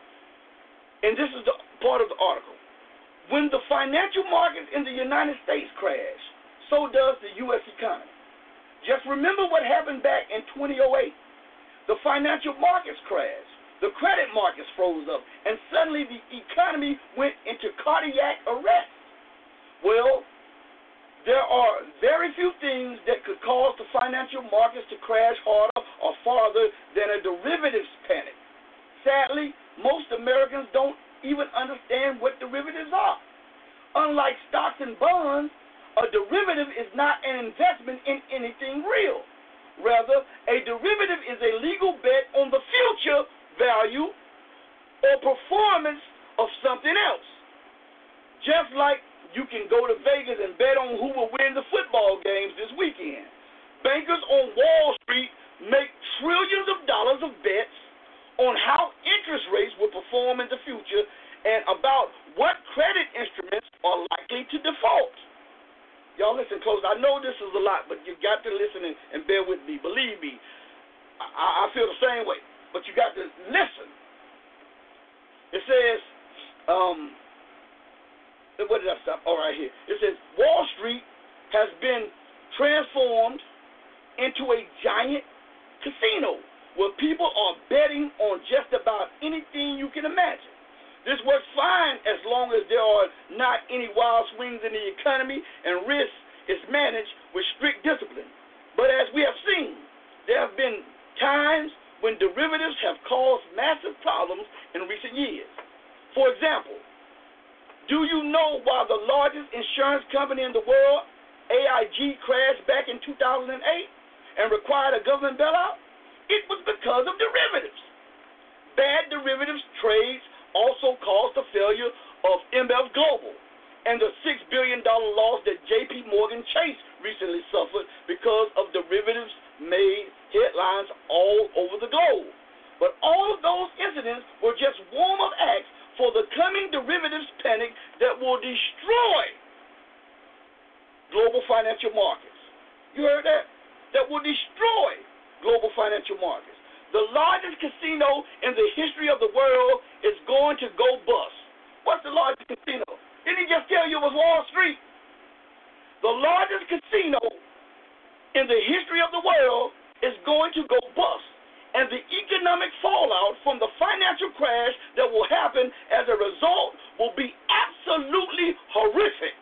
And this is the part of the article. When the financial markets in the United States crash, so does the U.S. economy. Just remember what happened back in 2008. The financial markets crashed. The credit markets froze up, and suddenly the economy went into cardiac arrest. Well, there are very few things that could cause the financial markets to crash harder or farther derivatives panic. Sadly, most Americans don't even understand what derivatives are. Unlike stocks and bonds, a derivative is not an investment in anything real. Rather, a derivative is a legal bet on the future value or performance of something else. Just like you can go to Vegas and bet on who will win the football games this weekend. Bankers on Wall Street make trillions of dollars of bets on how interest rates will perform in the future and about what credit instruments are likely to default. Y'all listen close. I know this is a lot, but you got to listen and bear with me. Believe me, I feel the same way, but you got to listen. It says, where did I stop? Oh, right here. It says, Wall Street has been transformed into a giant casino where people are betting on just about anything you can imagine. This works fine as long as there are not any wild swings in the economy and risk is managed with strict discipline. But as we have seen, there have been times when derivatives have caused massive problems in recent years. For example, do you know why the largest insurance company in the world, AIG, crashed back in 2008 and required a government bailout? It was because of derivatives. Bad derivatives trades also caused the failure of MF Global and the $6 billion loss that J.P. Morgan Chase recently suffered because of derivatives made headlines all over the globe. But all of those incidents were just warm-up acts for the coming derivatives panic that will destroy global financial markets. You heard that? That will destroy global financial markets. The largest casino in the history of the world is going to go bust. What's the largest casino? Didn't he just tell you it was Wall Street? The largest casino in the history of the world is going to go bust. And the economic fallout from the financial crash that will happen as a result will be absolutely horrific.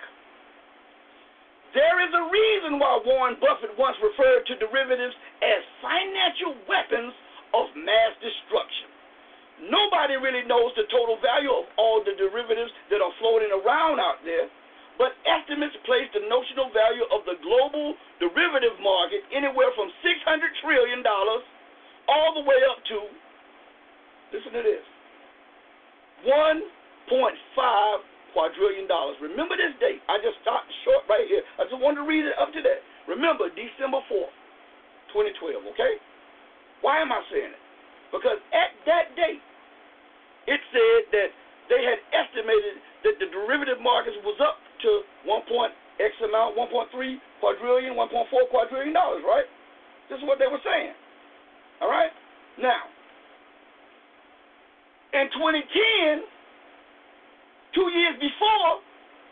There is a reason why Warren Buffett once referred to derivatives as financial weapons of mass destruction. Nobody really knows the total value of all the derivatives that are floating around out there, but estimates place the notional value of the global derivative market anywhere from $600 trillion all the way up to, listen to this, $1.5 quadrillion. Remember this date. I just stopped short right here. I just wanted to read it up to that. Remember, December 4th, 2012, okay? Why am I saying it? Because at that date, it said that they had estimated that the derivative markets was up to $1.X amount, 1.3 quadrillion, 1.4 quadrillion dollars, right? This is what they were saying. All right? Now, in 2010, 2 years before,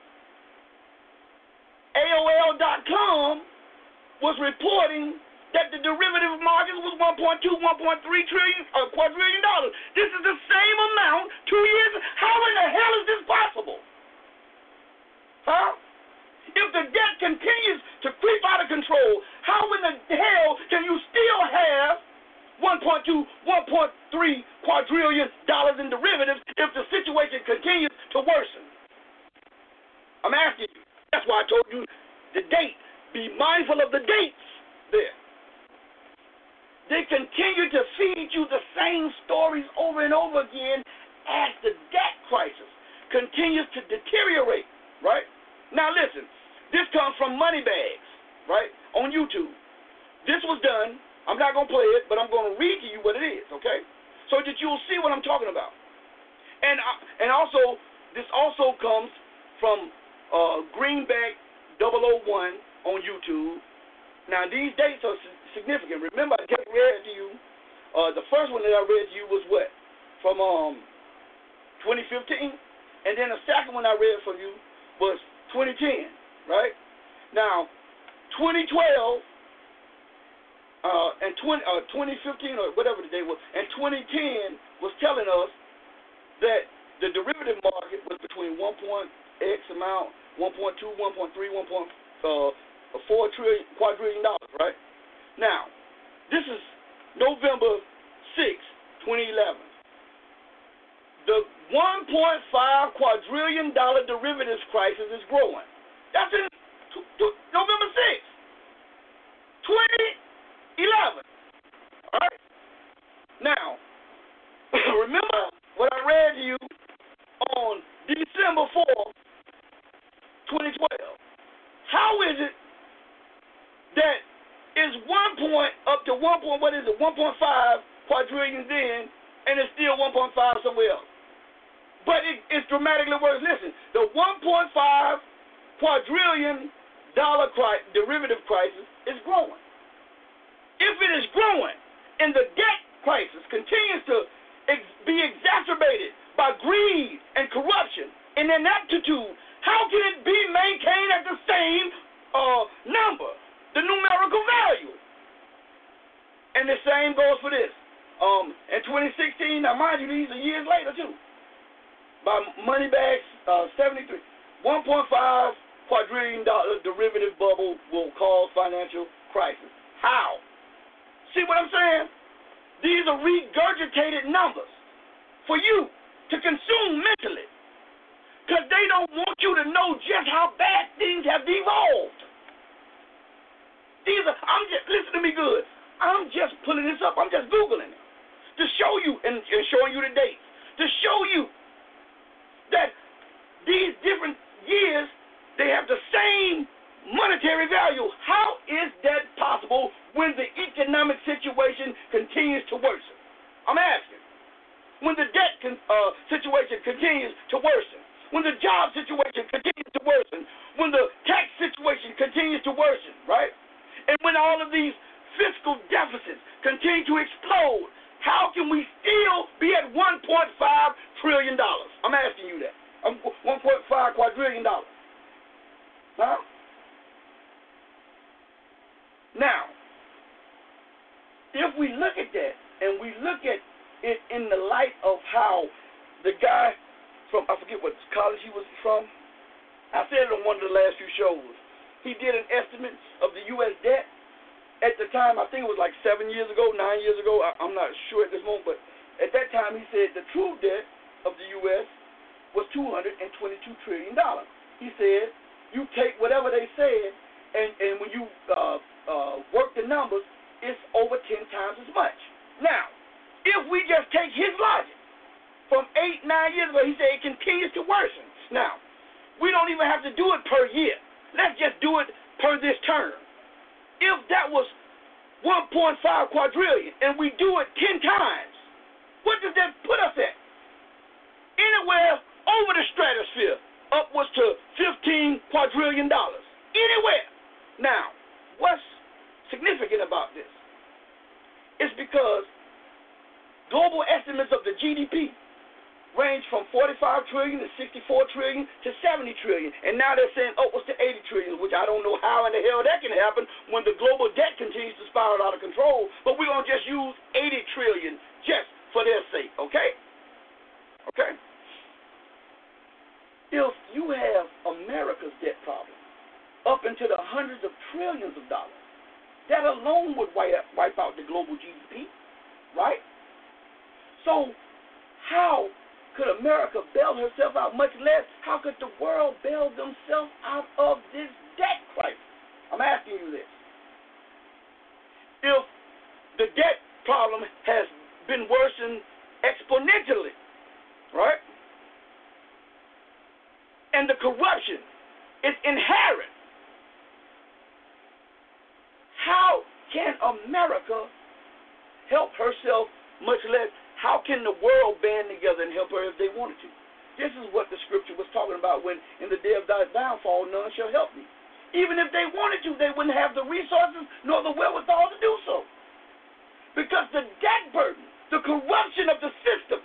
AOL.com was reporting that the derivative market was 1.2, 1.3 quadrillion dollars. This is the same amount 2 years. How in the hell is this possible? Huh? If the debt continues to creep out of control, how in the hell can you still have 1.2, 1.3 quadrillion dollars in derivatives if the situation continues to worsen? I'm asking you. That's why I told you the date. Be mindful of the dates there. They continue to feed you the same stories over and over again as the debt crisis continues to deteriorate, right? Now listen, this comes from Moneybags, right, on YouTube. This was done. I'm not going to play it, but I'm going to read to you what it is, okay, so that you'll see what I'm talking about. And also, this also comes from Greenback 001 on YouTube. Now, these dates are significant. Remember, I just read to you, the first one that I read to you was what? From 2015? And then the second one I read for you was 2010, right? Now, 2012 and 2015 or whatever the date was, and 2010 was telling us that the derivative market was between 1.X amount, 1.2, 1.3, 1.4 quadrillion dollars, right? Now, this is November 2011. The $1.5 quadrillion derivatives crisis is growing. That's in November 6th, 2011. All right? Now, remember what I read to you on December 4th, 2012. How is it that is 1 point up to 1 point, what is it, 1.5 quadrillion then, and it's still 1.5 somewhere else? But it's dramatically worse. Listen, the $1.5 quadrillion derivative crisis is growing. If it is growing and the debt crisis continues to be exacerbated by greed and corruption and ineptitude, how can it be maintained at the same number, the numerical value? And the same goes for this. In 2016, now mind you, these are years later too, by Moneybags 73, $1.5 quadrillion derivative bubble will cause financial crisis. How? See what I'm saying? These are regurgitated numbers for you to consume mentally, because they don't want you to know just how bad things have evolved. Listen to me good. I'm just pulling this up. I'm just Googling it to show you and showing you the dates, to show you that these different years, they have the same monetary value. How is that possible when the economic situation continues to worsen? I'm asking. When the debt situation continues to worsen, when the job situation continues to worsen, when the tax situation continues to worsen, right? And when all of these fiscal deficits continue to explode, how can we still be at $1.5 trillion? I'm asking you that. $1.5 quadrillion. Huh? Now, if we look at that and we look at it in the light of how the guy from, I forget what college he was from, I said it on one of the last few shows, he did an estimate of the U.S. debt. At the time, I think it was like 7 years ago, 9 years ago, I'm not sure at this moment, but at that time he said the true debt of the U.S. was $222 trillion. He said, you take whatever they said, and when you work the numbers, it's over 10 times as much. Now, if we just take his logic from 8, 9 years ago, he said it continues to worsen. Now, we don't even have to do it per year. Let's just do it per this term. If that was 1.5 quadrillion and we do it 10 times, what does that put us at? Anywhere over the stratosphere, upwards to $15 quadrillion. Anywhere. Now, what's significant about this? It's because global estimates of the GDP range from 45 trillion to 64 trillion to 70 trillion. And now they're saying upwards to 80 trillion, which I don't know how in the hell that can happen when the global debt continues to spiral out of control. But we're going to just use 80 trillion just for their sake, okay? Okay? If you have America's debt problem up into the hundreds of trillions of dollars, that alone would wipe out the global GDP, right? So how could America bail herself out? Much less, how could the world bail themselves out of this debt crisis? I'm asking you this. If the debt problem has been worsened exponentially, right? And the corruption is inherent, how can America help herself, much less how can the world band together and help her if they wanted to? This is what the scripture was talking about when in the day of thy downfall none shall help me. Even if they wanted to, they wouldn't have the resources nor the wherewithal to do so. Because the debt burden, the corruption of the system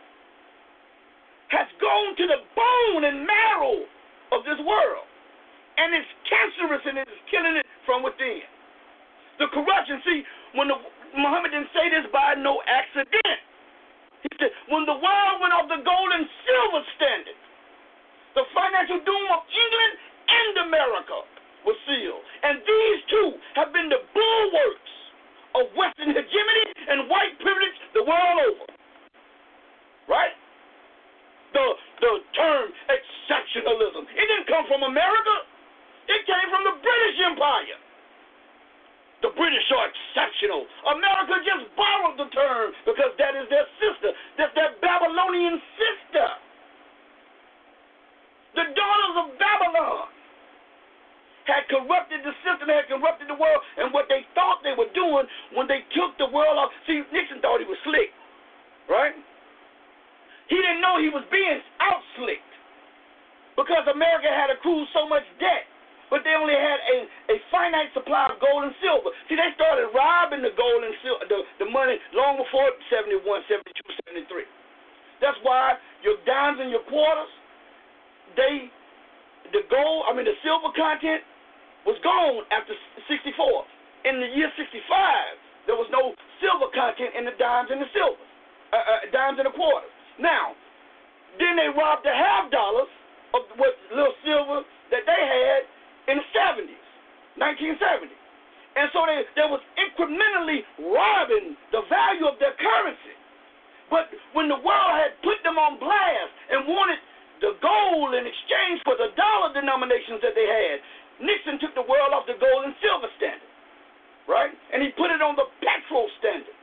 has gone to the bone and marrow of this world. And it's cancerous and it's killing it from within. The corruption, see, when Muhammad didn't say this by no accident. He said, when the world went off the gold and silver standard, the financial doom of England and America was sealed. And these two have been the bulwarks of Western hegemony and white privilege the world over. Right? The term exceptionalism. It didn't come from America. It came from the British Empire. The British are exceptional. America just borrowed the term because that is their sister. That's their Babylonian sister. The daughters of Babylon had corrupted the system, had corrupted the world, and what they thought they were doing when they took the world off. See, Nixon thought he was slick, right? He didn't know he was being out-slicked because America had accrued so much debt, but they only had a finite supply of gold and silver. See, they started robbing the gold and silver, the money long before 71, 72, 73. That's why your dimes and your quarters, the silver content was gone after 64. In the year 65, there was no silver content in the dimes and the silver, dimes and the quarters. Now, then they robbed the half dollars of what little silver that they had in the 70s, 1970. And so they was incrementally robbing the value of their currency. But when the world had put them on blast and wanted the gold in exchange for the dollar denominations that they had, Nixon took the world off the gold and silver standard, right? And he put it on the petrol standard.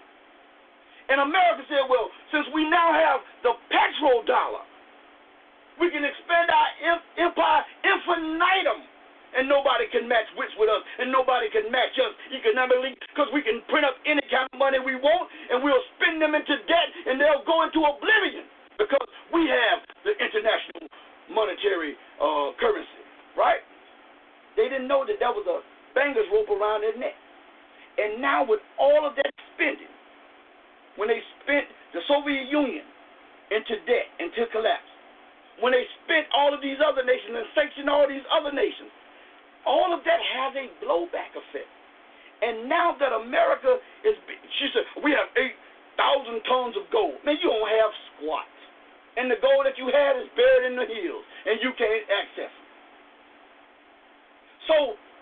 And America said, well, since we now have the petrol dollar, we can expand our empire infinitum, and nobody can match wits with us, and nobody can match us economically because we can print up any kind of money we want, and we'll spend them into debt, and they'll go into oblivion because we have the international monetary currency, right? They didn't know that was a banger's rope around their neck. And now with all of that spending, when they spent the Soviet Union into debt, into collapse, when they spent all of these other nations and sanctioned all these other nations, all of that has a blowback effect. And now that America she said, we have 8,000 tons of gold. Man, you don't have squat. And the gold that you had is buried in the hills, and you can't access it. So,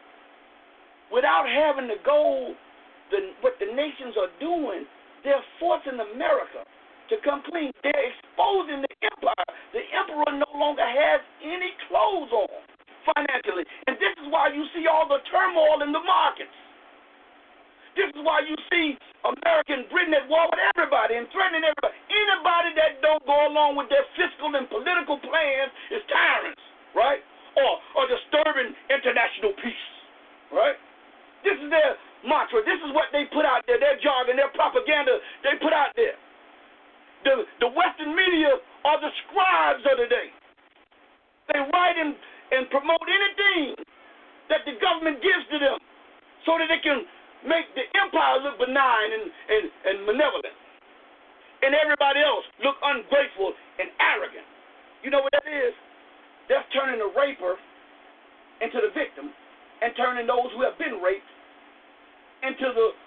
without having the gold, what the nations are doing, they're forcing America to come clean. They're exposing the empire. The emperor no longer has any clothes on financially. And this is why you see all the turmoil in the markets. This is why you see America and Britain at war with everybody and threatening everybody. Anybody that don't go along with their fiscal and political plans is tyrants, right? Or disturbing international peace, right? This is their mantra. This is what they put out there, their jargon, their propaganda they put out there. The Western media are the scribes of the day. They write and promote anything that the government gives to them so that they can make the empire look benign and malevolent. And everybody else look ungrateful and arrogant. You know what that is? That's turning the raper into the victim and turning those who have been raped into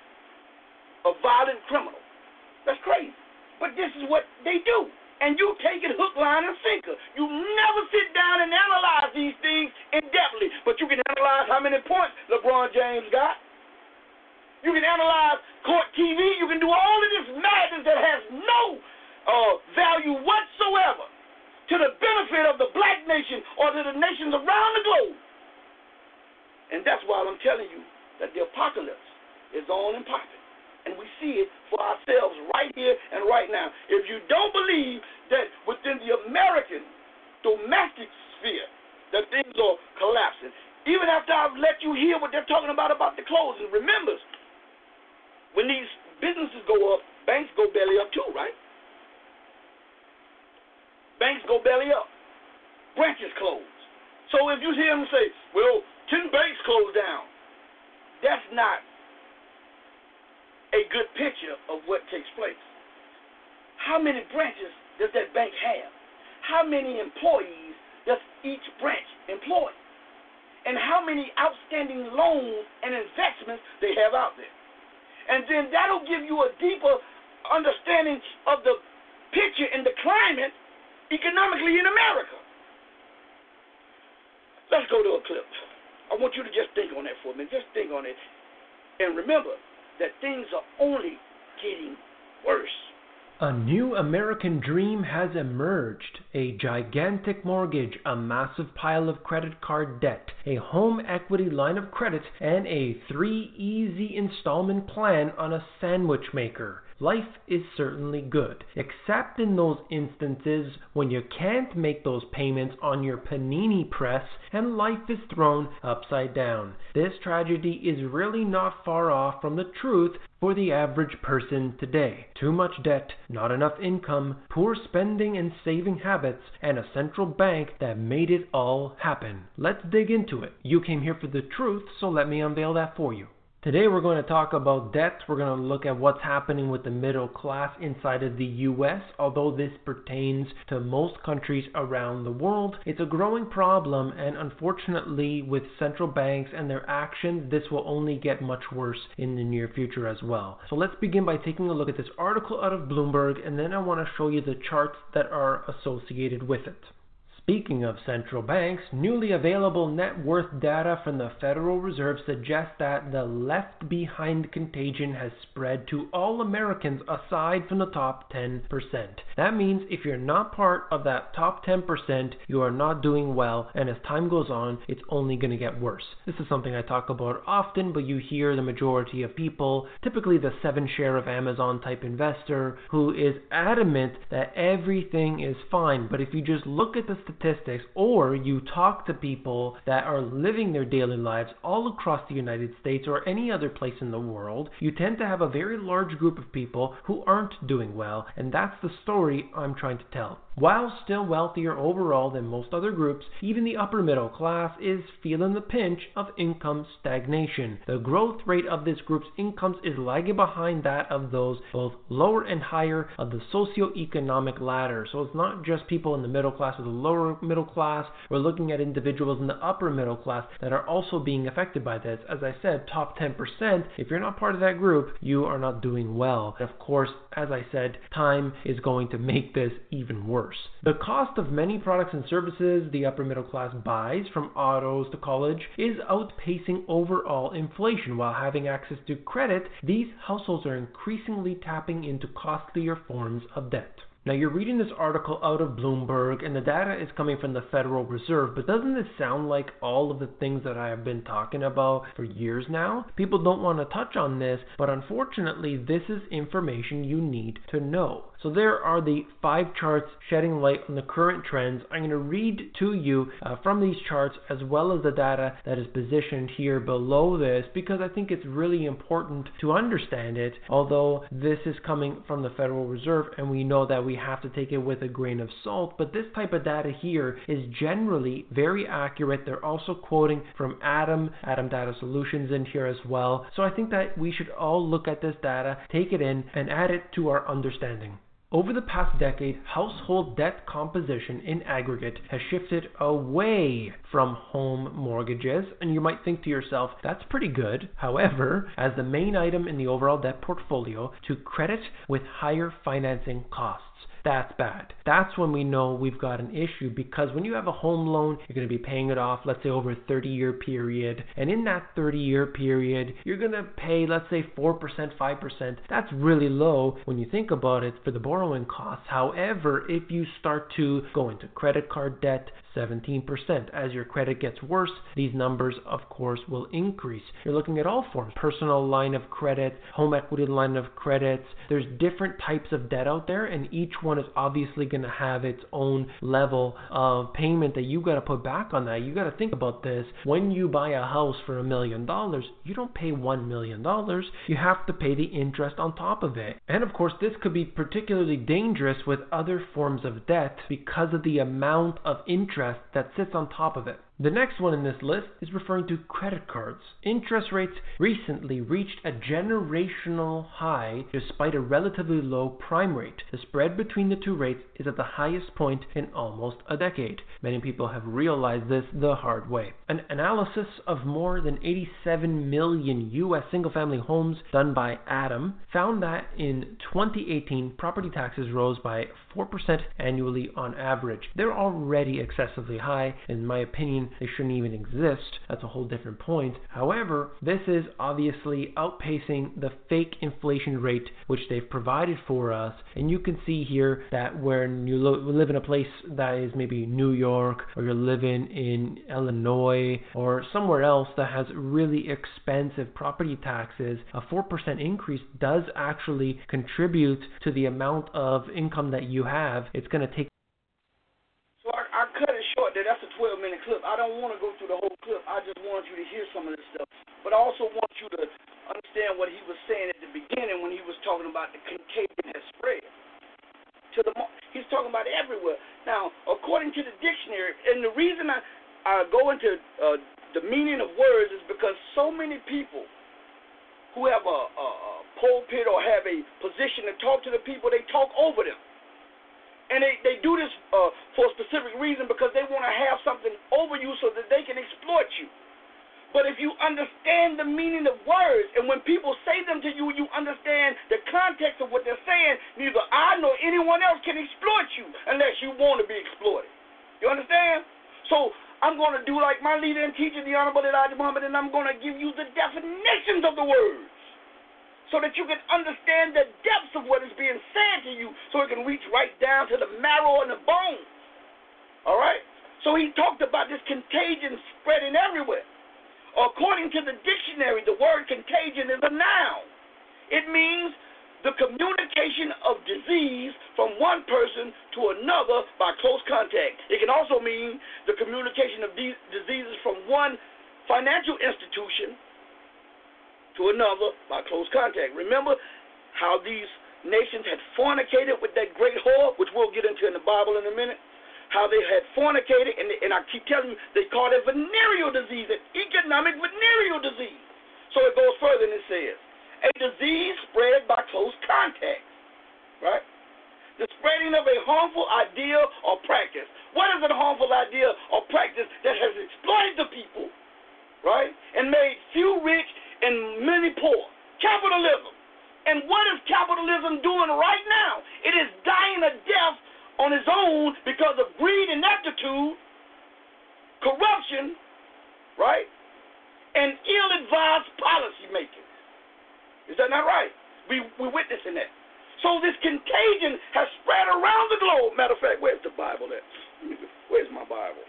a violent criminal. That's crazy. But this is what they do. And you take it hook, line, and sinker. You never sit down and analyze these things in-depthly. But you can analyze how many points LeBron James got. You can analyze court TV. You can do all of this madness that has no value whatsoever to the benefit of the black nation or to the nations around the globe. And that's why I'm telling you that the apocalypse is on and popping. And we see it for ourselves right here and right now. If you don't believe that within the American domestic sphere that things are collapsing, even after I've let you hear what they're talking about the clothes, and remember, when these businesses go up, banks go belly up too, right? Banks go belly up. Branches close. So if you hear them say, well, 10 banks closed down, that's not a good picture of what takes place. How many branches does that bank have? How many employees does each branch employ? And how many outstanding loans and investments they have out there? And then that'll give you a deeper understanding of the picture and the climate economically in America. Let's go to a clip. I want you to just think on that for a minute. Just think on it. And remember, that things are only getting worse. A new American dream has emerged. A gigantic mortgage, a massive pile of credit card debt, a home equity line of credit, and a 3 easy installment plan on a sandwich maker. Life is certainly good, except in those instances when you can't make those payments on your panini press and life is thrown upside down. This tragedy is really not far off from the truth for the average person today. Too much debt, not enough income, poor spending and saving habits, and a central bank that made it all happen. Let's dig into it. You came here for the truth, so let me unveil that for you. Today we're going to talk about debt. We're going to look at what's happening with the middle class inside of the U.S. Although this pertains to most countries around the world, it's a growing problem, and unfortunately with central banks and their actions, this will only get much worse in the near future as well. So let's begin by taking a look at this article out of Bloomberg, and then I want to show you the charts that are associated with it. Speaking of central banks, newly available net worth data from the Federal Reserve suggests that the left behind contagion has spread to all Americans aside from the top 10%. That means if you're not part of that top 10%, you are not doing well, and as time goes on, it's only going to get worse. This is something I talk about often, but you hear the majority of people, typically the 7 share of Amazon type investor, who is adamant that everything is fine. But if you just look at the statistics, or you talk to people that are living their daily lives all across the United States or any other place in the world, you tend to have a very large group of people who aren't doing well, and that's the story I'm trying to tell. While still wealthier overall than most other groups, even the upper middle class is feeling the pinch of income stagnation. The growth rate of this group's incomes is lagging behind that of those both lower and higher of the socioeconomic ladder. So it's not just people in the middle class or the lower middle class. We're looking at individuals in the upper middle class that are also being affected by this. As I said, top 10%, if you're not part of that group, you are not doing well. Of course, as I said, time is going to make this even worse. The cost of many products and services the upper middle class buys, from autos to college, is outpacing overall inflation. While having access to credit, these households are increasingly tapping into costlier forms of debt. Now, you're reading this article out of Bloomberg, and the data is coming from the Federal Reserve, but doesn't this sound like all of the things that I have been talking about for years now? People don't want to touch on this, but unfortunately, this is information you need to know. So there are the 5 charts shedding light on the current trends. I'm going to read to you from these charts, as well as the data that is positioned here below this, because I think it's really important to understand it, although this is coming from the Federal Reserve, and we know that we have to take it with a grain of salt, but this type of data here is generally very accurate. They're also quoting from Adam Data Solutions in here as well. So I think that we should all look at this data, take it in, and add it to our understanding. Over the past decade, household debt composition in aggregate has shifted away from home mortgages, and you might think to yourself, that's pretty good. However, as the main item in the overall debt portfolio, to credit with higher financing costs. That's bad. That's when we know we've got an issue, because when you have a home loan, you're going to be paying it off, let's say, over a 30-year period. And in that 30-year period, you're going to pay, let's say, 4%, 5%. That's really low when you think about it for the borrowing costs. However, if you start to go into credit card debt, 17%. As your credit gets worse, these numbers, of course, will increase. You're looking at all forms: personal line of credit, home equity line of credits. There's different types of debt out there, and each one is obviously going to have its own level of payment that you got to put back on that. You got to think about this. When you buy a house for $1 million, you don't pay $1 million. You have to pay the interest on top of it. And of course, this could be particularly dangerous with other forms of debt because of the amount of interest that sits on top of it. The next one in this list is referring to credit cards. Interest rates recently reached a generational high despite a relatively low prime rate. The spread between the two rates is at the highest point in almost a decade. Many people have realized this the hard way. An analysis of more than 87 million U.S. single-family homes done by Adam found that in 2018, property taxes rose by 4% annually on average. They're already excessively high. In my opinion, they shouldn't even exist. That's a whole different point. However, this is obviously outpacing the fake inflation rate which they've provided for us. And you can see here that when you live in a place that is maybe New York, or you're living in Illinois, or somewhere else that has really expensive property taxes, a 4% increase does actually contribute to the amount of income that you have. It's going to take. So I cut it short there. That's a 12-minute clip. I don't want to go through the whole clip. I just want you to hear some of this stuff. But I also want you to understand what he was saying at the beginning when he was talking about the contagion has spread. He's talking about everywhere. Now, according to the dictionary, and the reason I go into the meaning of words is because so many people who have a pulpit or have a position to talk to the people, they talk over them. And they do this for a specific reason, because they want to have something over you so that they can exploit you. But if you understand the meaning of words, and when people say them to you, you understand the context of what they're saying, neither I nor anyone else can exploit you unless you want to be exploited. You understand? So I'm going to do like my leader and teacher, the Honorable Elijah Muhammad, and I'm going to give you the definitions of the words so that you can understand the depths of what is being said to you, so it can reach right down to the marrow and the bone. All right? So he talked about this contagion spreading everywhere. According to the dictionary, the word contagion is a noun. It means the communication of disease from one person to another by close contact. It can also mean the communication of these diseases from one financial institution to another by close contact. Remember how these nations had fornicated with that great whore, which we'll get into in the Bible in a minute? How they had fornicated, and I keep telling you, they call it venereal disease, an economic venereal disease. So it goes further and it says, a disease spread by close contact, right? The spreading of a harmful idea or practice. What is a harmful idea or practice that has exploited the people, right, and made few rich and many poor? Capitalism. And what is capitalism doing right now? It is dying a death on its own because of greed, ineptitude, corruption, right, and ill-advised policy making. Is that not right? We're witnessing that. So this contagion has spread around the globe. Matter of fact, where's the Bible at? Where's my Bible?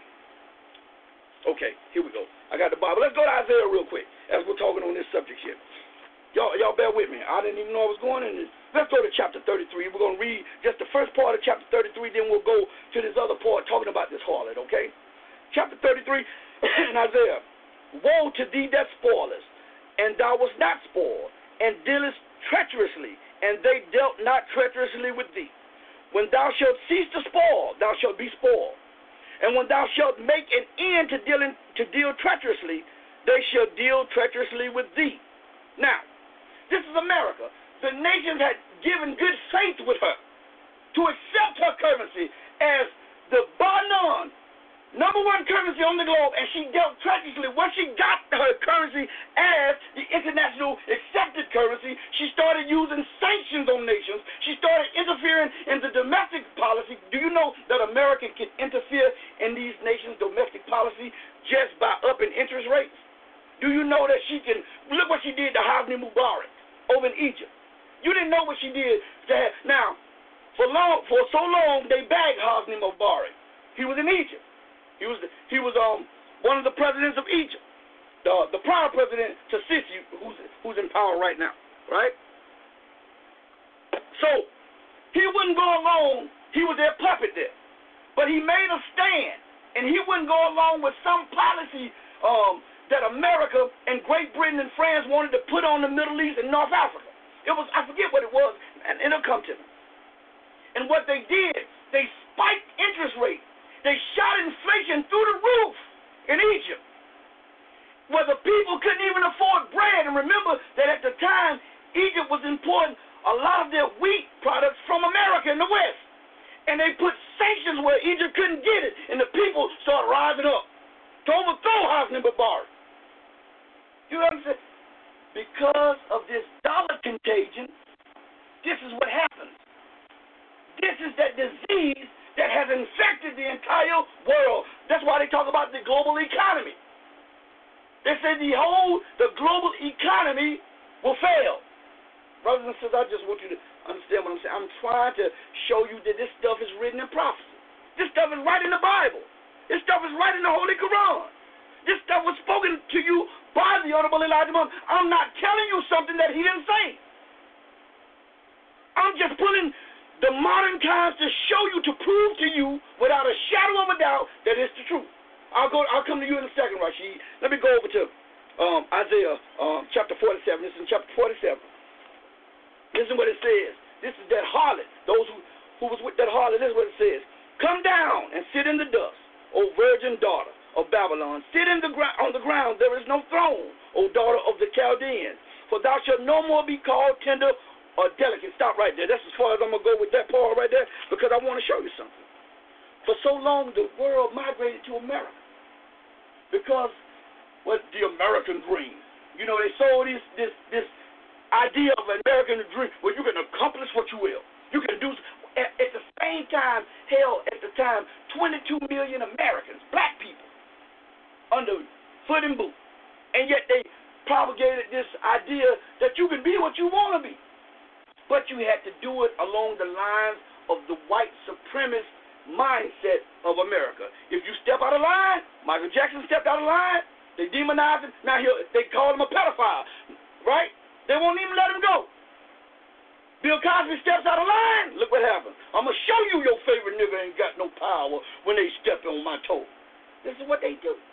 Okay, here we go. I got the Bible. Let's go to Isaiah real quick as we're talking on this subject here. Y'all bear with me. I didn't even know I was going in this. Let's go to chapter 33. We're going to read just the first part of chapter 33, then we'll go to this other part talking about this harlot, okay? Chapter 33 in Isaiah. Woe to thee that spoilest, and thou wast not spoiled, and dealest treacherously, and they dealt not treacherously with thee. When thou shalt cease to spoil, thou shalt be spoiled. And when thou shalt make an end to deal treacherously, they shall deal treacherously with thee. Now, this is America. The nations had given good faith with her to accept her currency as the Banan, number one currency on the globe, and she dealt treacherously. Once she got her currency as the international accepted currency, she started using sanctions on nations. She started interfering in the domestic policy. Do you know that America can interfere in these nations' domestic policy just by upping interest rates? Do you know that she can? Look what she did to Hosni Mubarak over in Egypt. You didn't know what she did to her. Now, for so long, they bagged Hosni Mubarak. He was in Egypt. He was one of the presidents of Egypt, the prior president to Sisi, who's in power right now, right? So he wouldn't go along. He was their puppet there, but he made a stand, and he wouldn't go along with some policy that America and Great Britain and France wanted to put on the Middle East and North Africa. It was, I forget what it was, and it'll come to me. And what they did, they spiked interest rates. They shot inflation through the roof in Egypt, where the people couldn't even afford bread. And remember that at the time, Egypt was importing a lot of their wheat products from America in the West. And they put sanctions where Egypt couldn't get it, and the people started rising up to overthrow Hosni Mubarak. You understand? Because of this dollar contagion, this is what happens. This is that disease that has infected the entire world. That's why they talk about the global economy. They say the global economy will fail. Brothers and sisters, I just want you to understand what I'm saying. I'm trying to show you that this stuff is written in prophecy. This stuff is right in the Bible. This stuff is right in the Holy Quran. This stuff was spoken to you by the Honorable Elijah Muhammad. I'm not telling you something that he didn't say. I'm just pulling the modern times to show you, to prove to you without a shadow of a doubt that it's the truth. I'll come to you in a second, Rashid. Let me go over to Isaiah chapter 47. This is in chapter 47. Listen what it says. This is that harlot. Those who was with that harlot, this is what it says. Come down and sit in the dust, O virgin daughter of Babylon. Sit on the ground. There is no throne, O daughter of the Chaldeans. For thou shalt no more be called tender or delicate. Stop right there. That's as far as I'm going to go with that part right there, because I want to show you something. For so long, the world migrated to America because what the American dream. You know, they sold this idea of an American dream where you can accomplish what you will. You can do. At the same time, at the time, 22 million Americans, black people, under foot and boot. And yet they propagated this idea that you can be what you want to be. But you had to do it along the lines of the white supremacist mindset of America. If you step out of line, Michael Jackson stepped out of line, they demonized him. Now they call him a pedophile, right? They won't even let him go. Bill Cosby steps out of line. Look what happened. I'm going to show you your favorite nigga ain't got no power when they step on my toe. This is what they do.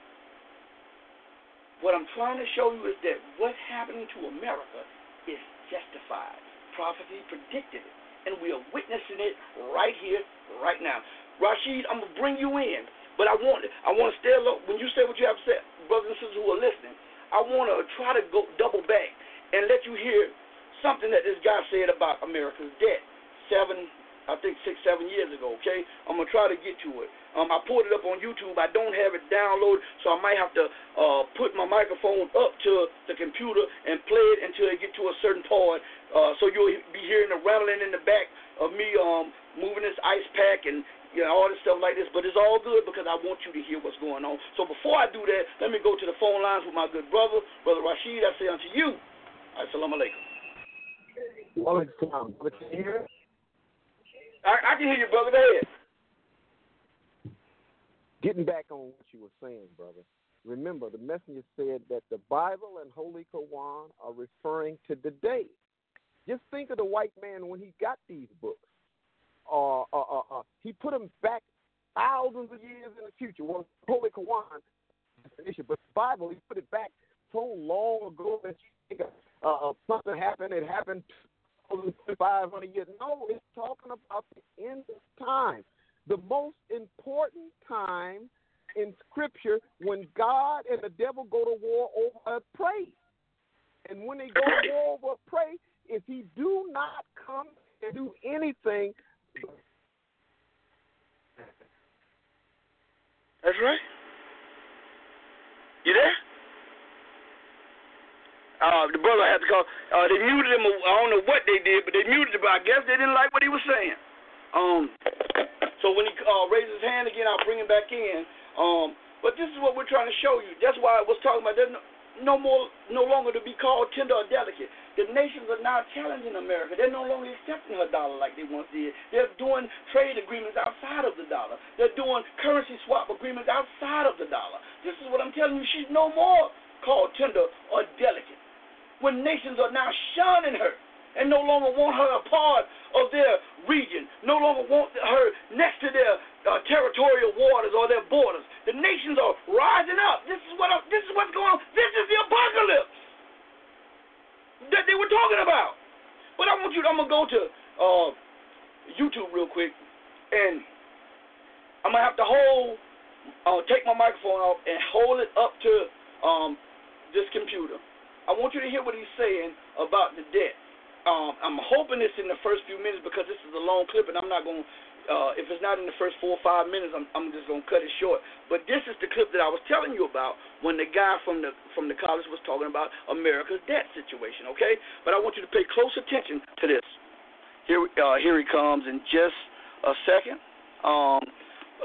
What I'm trying to show you is that what's happening to America is justified. Prophecy predicted it, and we are witnessing it right here, right now. Rashid, I'm going to bring you in, but I want to stay alone. When you say what you have to say, brothers and sisters who are listening, I want to try to go double back and let you hear something that this guy said about America's debt 6-7 years ago, okay? I'm going to try to get to it. I pulled it up on YouTube. I don't have it downloaded, so I might have to put my microphone up to the computer and play it until it get to a certain part, so you'll be hearing the rattling in the back of me moving this ice pack and all this stuff like this, but it's all good because I want you to hear what's going on. So before I do that, let me go to the phone lines with my good brother, Brother Rashid. I say unto you, Assalamu alaikum. Can you hear? I can hear you, brother. Go ahead. Getting back on what you were saying, brother. Remember, the messenger said that the Bible and Holy Quran are referring to the day. Just think of the white man when he got these books. He put them back thousands of years in the future. Well, Holy Quran, but the Bible, he put it back so long ago that you think something happened. It happened 500 years. No, it's talking about the end of time. The most important time in Scripture when God and the devil go to war over a prey. And when they go to war over a prey, if he do not come and do anything. That's right. You there? The brother had to call. They muted him. I don't know what they did, but they muted him. But I guess they didn't like what he was saying. So when he raised his hand again, I'll bring him back in. But this is what we're trying to show you. That's why I was talking about. There's no longer to be called tender or delicate. The nations are now challenging America. They're no longer accepting her dollar like they once did. They're doing trade agreements outside of the dollar. They're doing currency swap agreements outside of the dollar. This is what I'm telling you. She's no more called tender or delicate. When nations are now shunning her and no longer want her a part of their region, no longer want her next to their territorial waters or their borders. The nations are rising up. This is what's going on. This is the apocalypse that they were talking about. But I'm gonna go to YouTube real quick, and I'm gonna have to take my microphone off and hold it up to this computer. I want you to hear what he's saying about the debt. I'm hoping it's in the first few minutes because this is a long clip, and I'm not going to, if it's not in the first 4 or 5 minutes, I'm just going to cut it short. But this is the clip that I was telling you about when the guy from the college was talking about America's debt situation, okay? But I want you to pay close attention to this. Here he comes in just a second.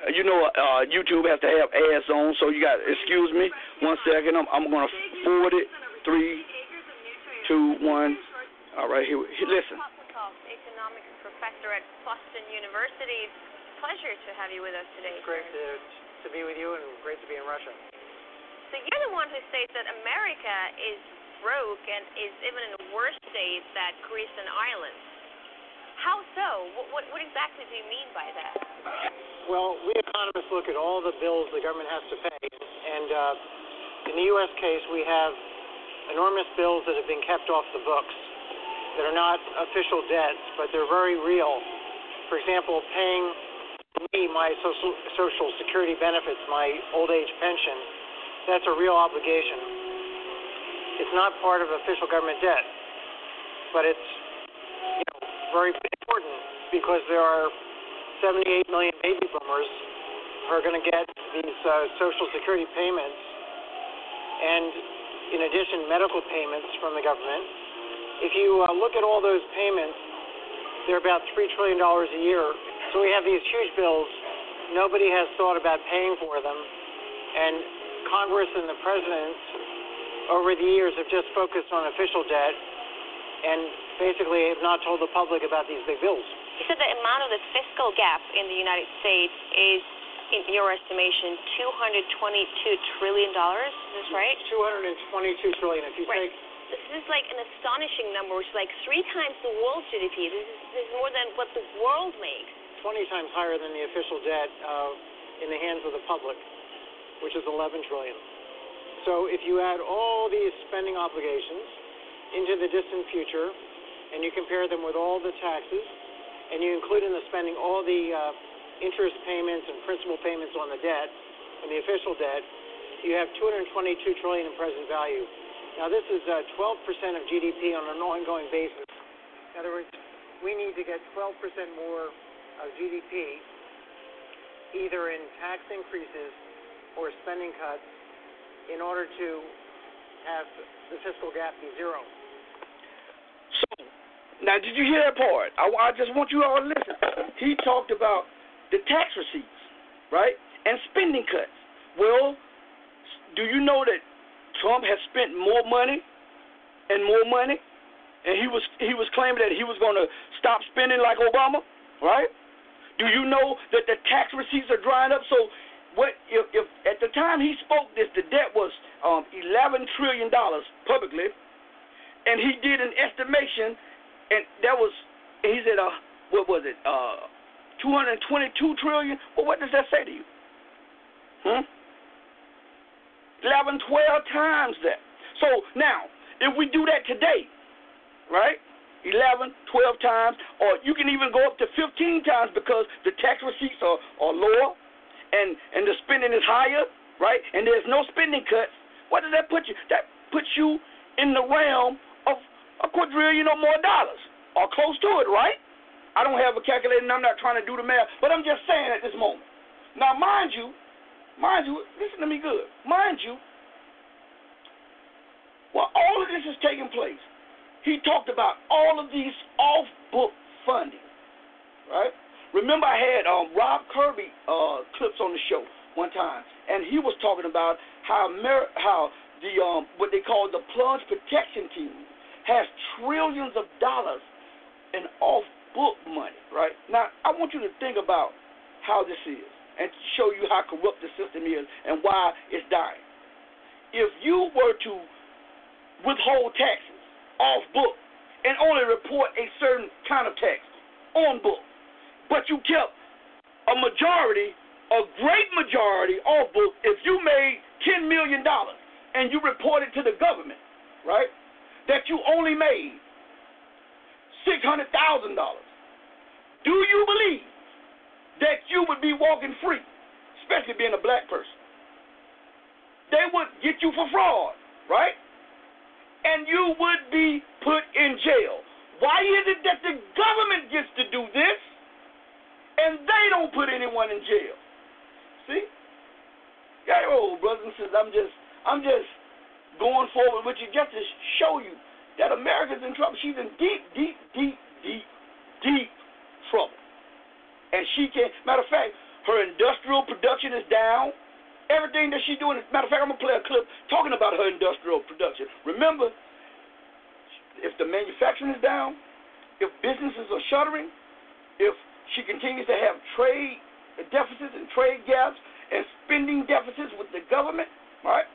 YouTube has to have ads on, so you got. Excuse me, 1 second. I'm gonna forward it. 3, 2, 1. All right, here. Listen. Economics professor at Boston University. Pleasure to have you with us today. Great to be with you, and great to be in Russia. So you're the one who says that America is broke and is even in a worse state than Greece and Ireland. How so? What exactly do you mean by that? Well, we economists look at all the bills the government has to pay, and in the U.S. case, we have enormous bills that have been kept off the books that are not official debts, but they're very real. For example, paying me my social security benefits, my old age pension, that's a real obligation. It's not part of official government debt, but it's very important because there are 78 million baby boomers who are going to get these social security payments, and in addition, medical payments from the government. If you look at all those payments, they're about $3 trillion a year. So we have these huge bills. Nobody has thought about paying for them. And Congress and the president over the years have just focused on official debt and basically have not told the public about these big bills. You said the amount of the fiscal gap in the United States is, in your estimation, $222 trillion. Is this right? $222 trillion. If you take this is like an astonishing number, which is like 3 times the world's GDP. This is more than what the world makes. 20 times higher than the official debt in the hands of the public, which is $11 trillion. So if you add all these spending obligations into the distant future, and you compare them with all the taxes, and you include in the spending all the interest payments and principal payments on the debt and the official debt, you have $222 trillion in present value. Now, this is 12% of GDP on an ongoing basis. In other words, we need to get 12% more of GDP, either in tax increases or spending cuts, in order to have the fiscal gap be zero. So, now, did you hear that part? I just want you all to listen. He talked about the tax receipts, right, and spending cuts. Well, do you know that Trump has spent more money, and he was claiming that he was going to stop spending like Obama, right? Do you know that the tax receipts are drying up? So, what if at the time he spoke this, the debt was $11 trillion publicly, and he did an estimation, and that was, he said, what was it, 222 trillion? Well, what does that say to you? 11, 12 times that. So now, if we do that today, right, 11, 12 times, or you can even go up to 15 times because the tax receipts are lower and the spending is higher, right, and there's no spending cuts, what does that put you? That puts you in the realm of a quadrillion or more dollars, or close to it, right? I don't have a calculator and I'm not trying to do the math, but I'm just saying at this moment. Now, mind you, listen to me good. Mind you, while all of this is taking place, he talked about all of these off-book funding, right? Remember I had Rob Kirby clips on the show one time, and he was talking about how the what they call the plunge protection team has trillions of dollars in off-book money, right? Now, I want you to think about how this is and show you how corrupt the system is and why it's dying. If you were to withhold taxes off book and only report a certain kind of tax on book, but you kept a great majority off book, if you made $10 million and you reported to the government, right, that you only made $600,000, do you believe that you would be walking free, especially being a black person? They would get you for fraud, right? And you would be put in jail. Why is it that the government gets to do this and they don't put anyone in jail? See? Yeah, brothers and sisters, I'm just going forward with you just to show you that America's in trouble. She's in deep trouble. And she can't, matter of fact, Her industrial production is down. Everything that she's doing. As a matter of fact, I'm going to play a clip talking about her industrial production. Remember, if the manufacturing is down, if businesses are shuttering, if she continues to have trade deficits and trade gaps and spending deficits with the government, right?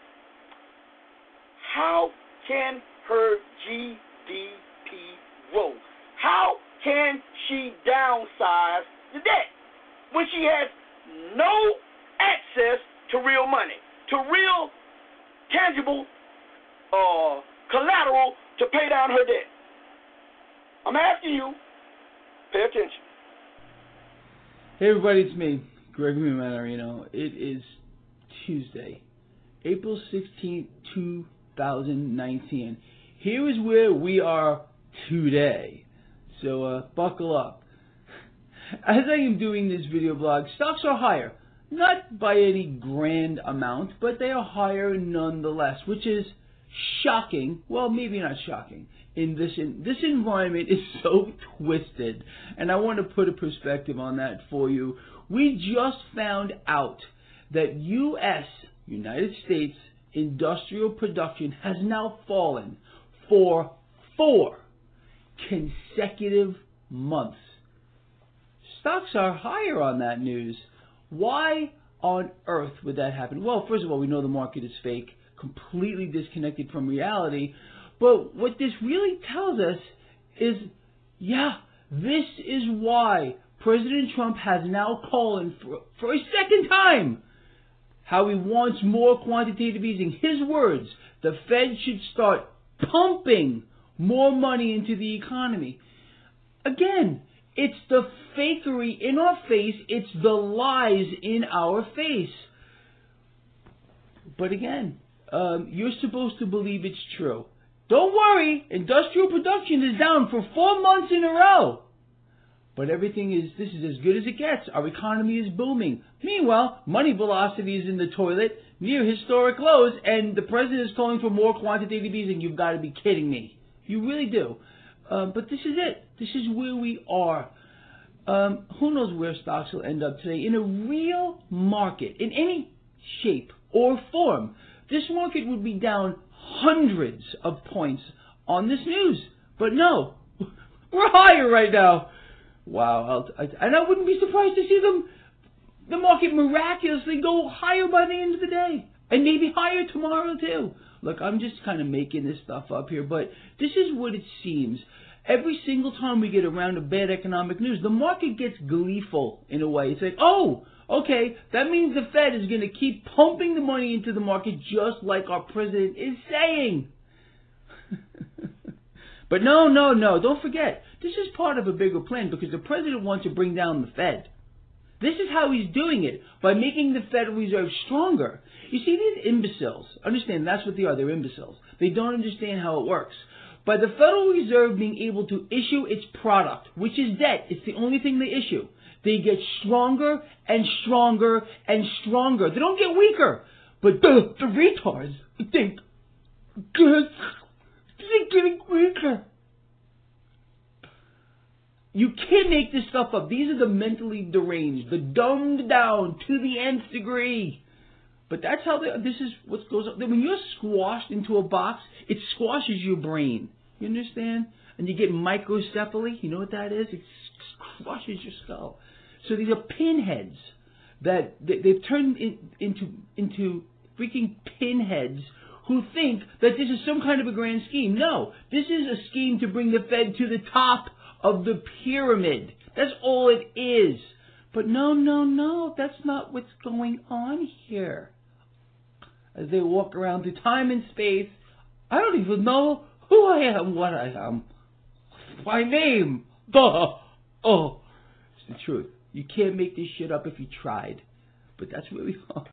How can her GDP grow? How can she downsize the debt when she has no access to real money, to real tangible collateral to pay down her debt? I'm asking you, pay attention. Hey everybody, it's me, Gregory Manarino. It is Tuesday, April 16th, 2019. Here is where we are today. So buckle up. As I am doing this video blog, stocks are higher. Not by any grand amount, but they are higher nonetheless, which is shocking. Well, maybe not shocking. This environment is so twisted, and I want to put a perspective on that for you. We just found out that United States industrial production has now fallen for 4 consecutive months. Stocks are higher on that news. Why on earth would that happen? Well, first of all, we know the market is fake, completely disconnected from reality. But what this really tells us is, this is why President Trump has now called for a second time how he wants more quantitative easing. His words, the Fed should start pumping more money into the economy. Again, it's the fakery in our face. It's the lies in our face. But again, you're supposed to believe it's true. Don't worry, industrial production is down for 4 months in a row. But this is as good as it gets. Our economy is booming. Meanwhile, money velocity is in the toilet, near historic lows, and the president is calling for more quantitative easing. You've got to be kidding me. You really do. But this is it. This is where we are. Who knows where stocks will end up today? In a real market, in any shape or form, this market would be down hundreds of points on this news. But no, we're higher right now. Wow. And I wouldn't be surprised to see the market miraculously go higher by the end of the day. And maybe higher tomorrow too. Look, I'm just kind of making this stuff up here, but this is what it seems. Every single time we get around to bad economic news, the market gets gleeful in a way. It's like, oh, okay, that means the Fed is going to keep pumping the money into the market just like our president is saying. But no, don't forget, this is part of a bigger plan because the president wants to bring down the Fed. This is how he's doing it, by making the Federal Reserve stronger. You see, these imbeciles, understand that's what they are, they're imbeciles. They don't understand how it works. By the Federal Reserve being able to issue its product, which is debt, it's the only thing they issue, they get stronger and stronger and stronger. They don't get weaker. But the retards think they're getting weaker. You can't make this stuff up. These are the mentally deranged, the dumbed down to the nth degree. But that's how this is what goes on. When you're squashed into a box, it squashes your brain. You understand? And you get microcephaly. You know what that is? It crushes your skull. So these are pinheads that they've turned into freaking pinheads who think that this is some kind of a grand scheme. No, this is a scheme to bring the Fed to the top of the pyramid. That's all it is. But no, that's not what's going on here. As they walk around through time and space, I don't even know who I am, what I am. My name. Oh, it's the truth. You can't make this shit up if you tried. But that's where we are.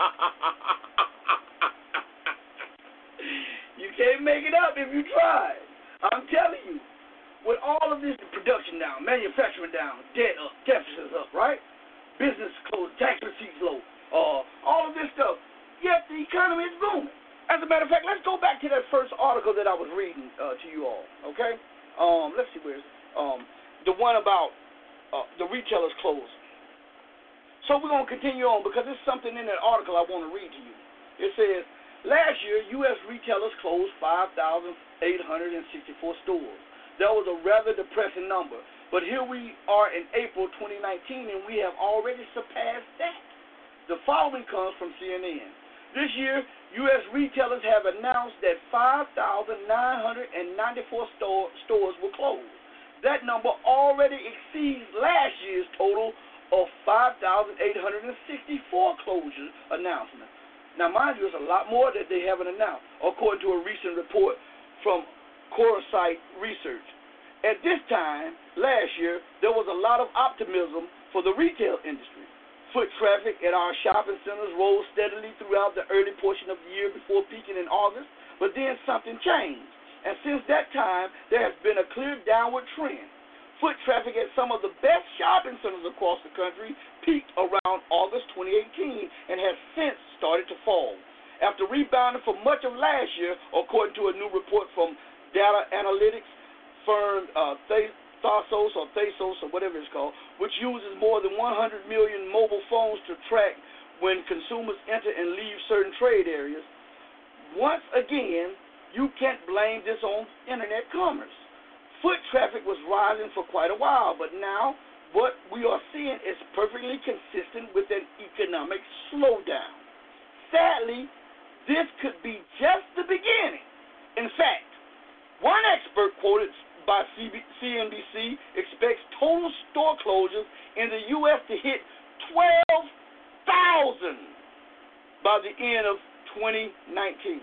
You can't make it up if you try. I'm telling you, with all of this production down, manufacturing down, debt up, deficits up, right? Business closed, tax receipts low, all of this stuff, yet the economy is booming. As a matter of fact, let's go back to that first article that I was reading to you all, okay? Let's see where it's, the one about the retailers closed. So we're going to continue on because there's something in that article I want to read to you. It says, last year, U.S. retailers closed 5,864 stores. That was a rather depressing number. But here we are in April 2019, and we have already surpassed that. The following comes from CNN. This year, U.S. retailers have announced that 5,994 stores will close. That number already exceeds last year's total of 5,864 closure announcements. Now, mind you, it's a lot more that they haven't announced, according to a recent report from Coresight Research. At this time, last year, there was a lot of optimism for the retail industry. Foot traffic at our shopping centers rose steadily throughout the early portion of the year before peaking in August, but then something changed. And since that time, there has been a clear downward trend. Foot traffic at some of the best shopping centers across the country peaked around August 2018 and has since started to fall. After rebounding for much of last year, according to a new report from data analytics firm Thasos or whatever it's called, which uses more than 100 million mobile phones to track when consumers enter and leave certain trade areas. Once again, you can't blame this on internet commerce. Foot traffic was rising for quite a while, but now what we are seeing is perfectly consistent with an economic slowdown. Sadly, this could be just the beginning. In fact, one expert quoted by CNBC expects total store closures in the U.S. to hit 12,000 by the end of 2019.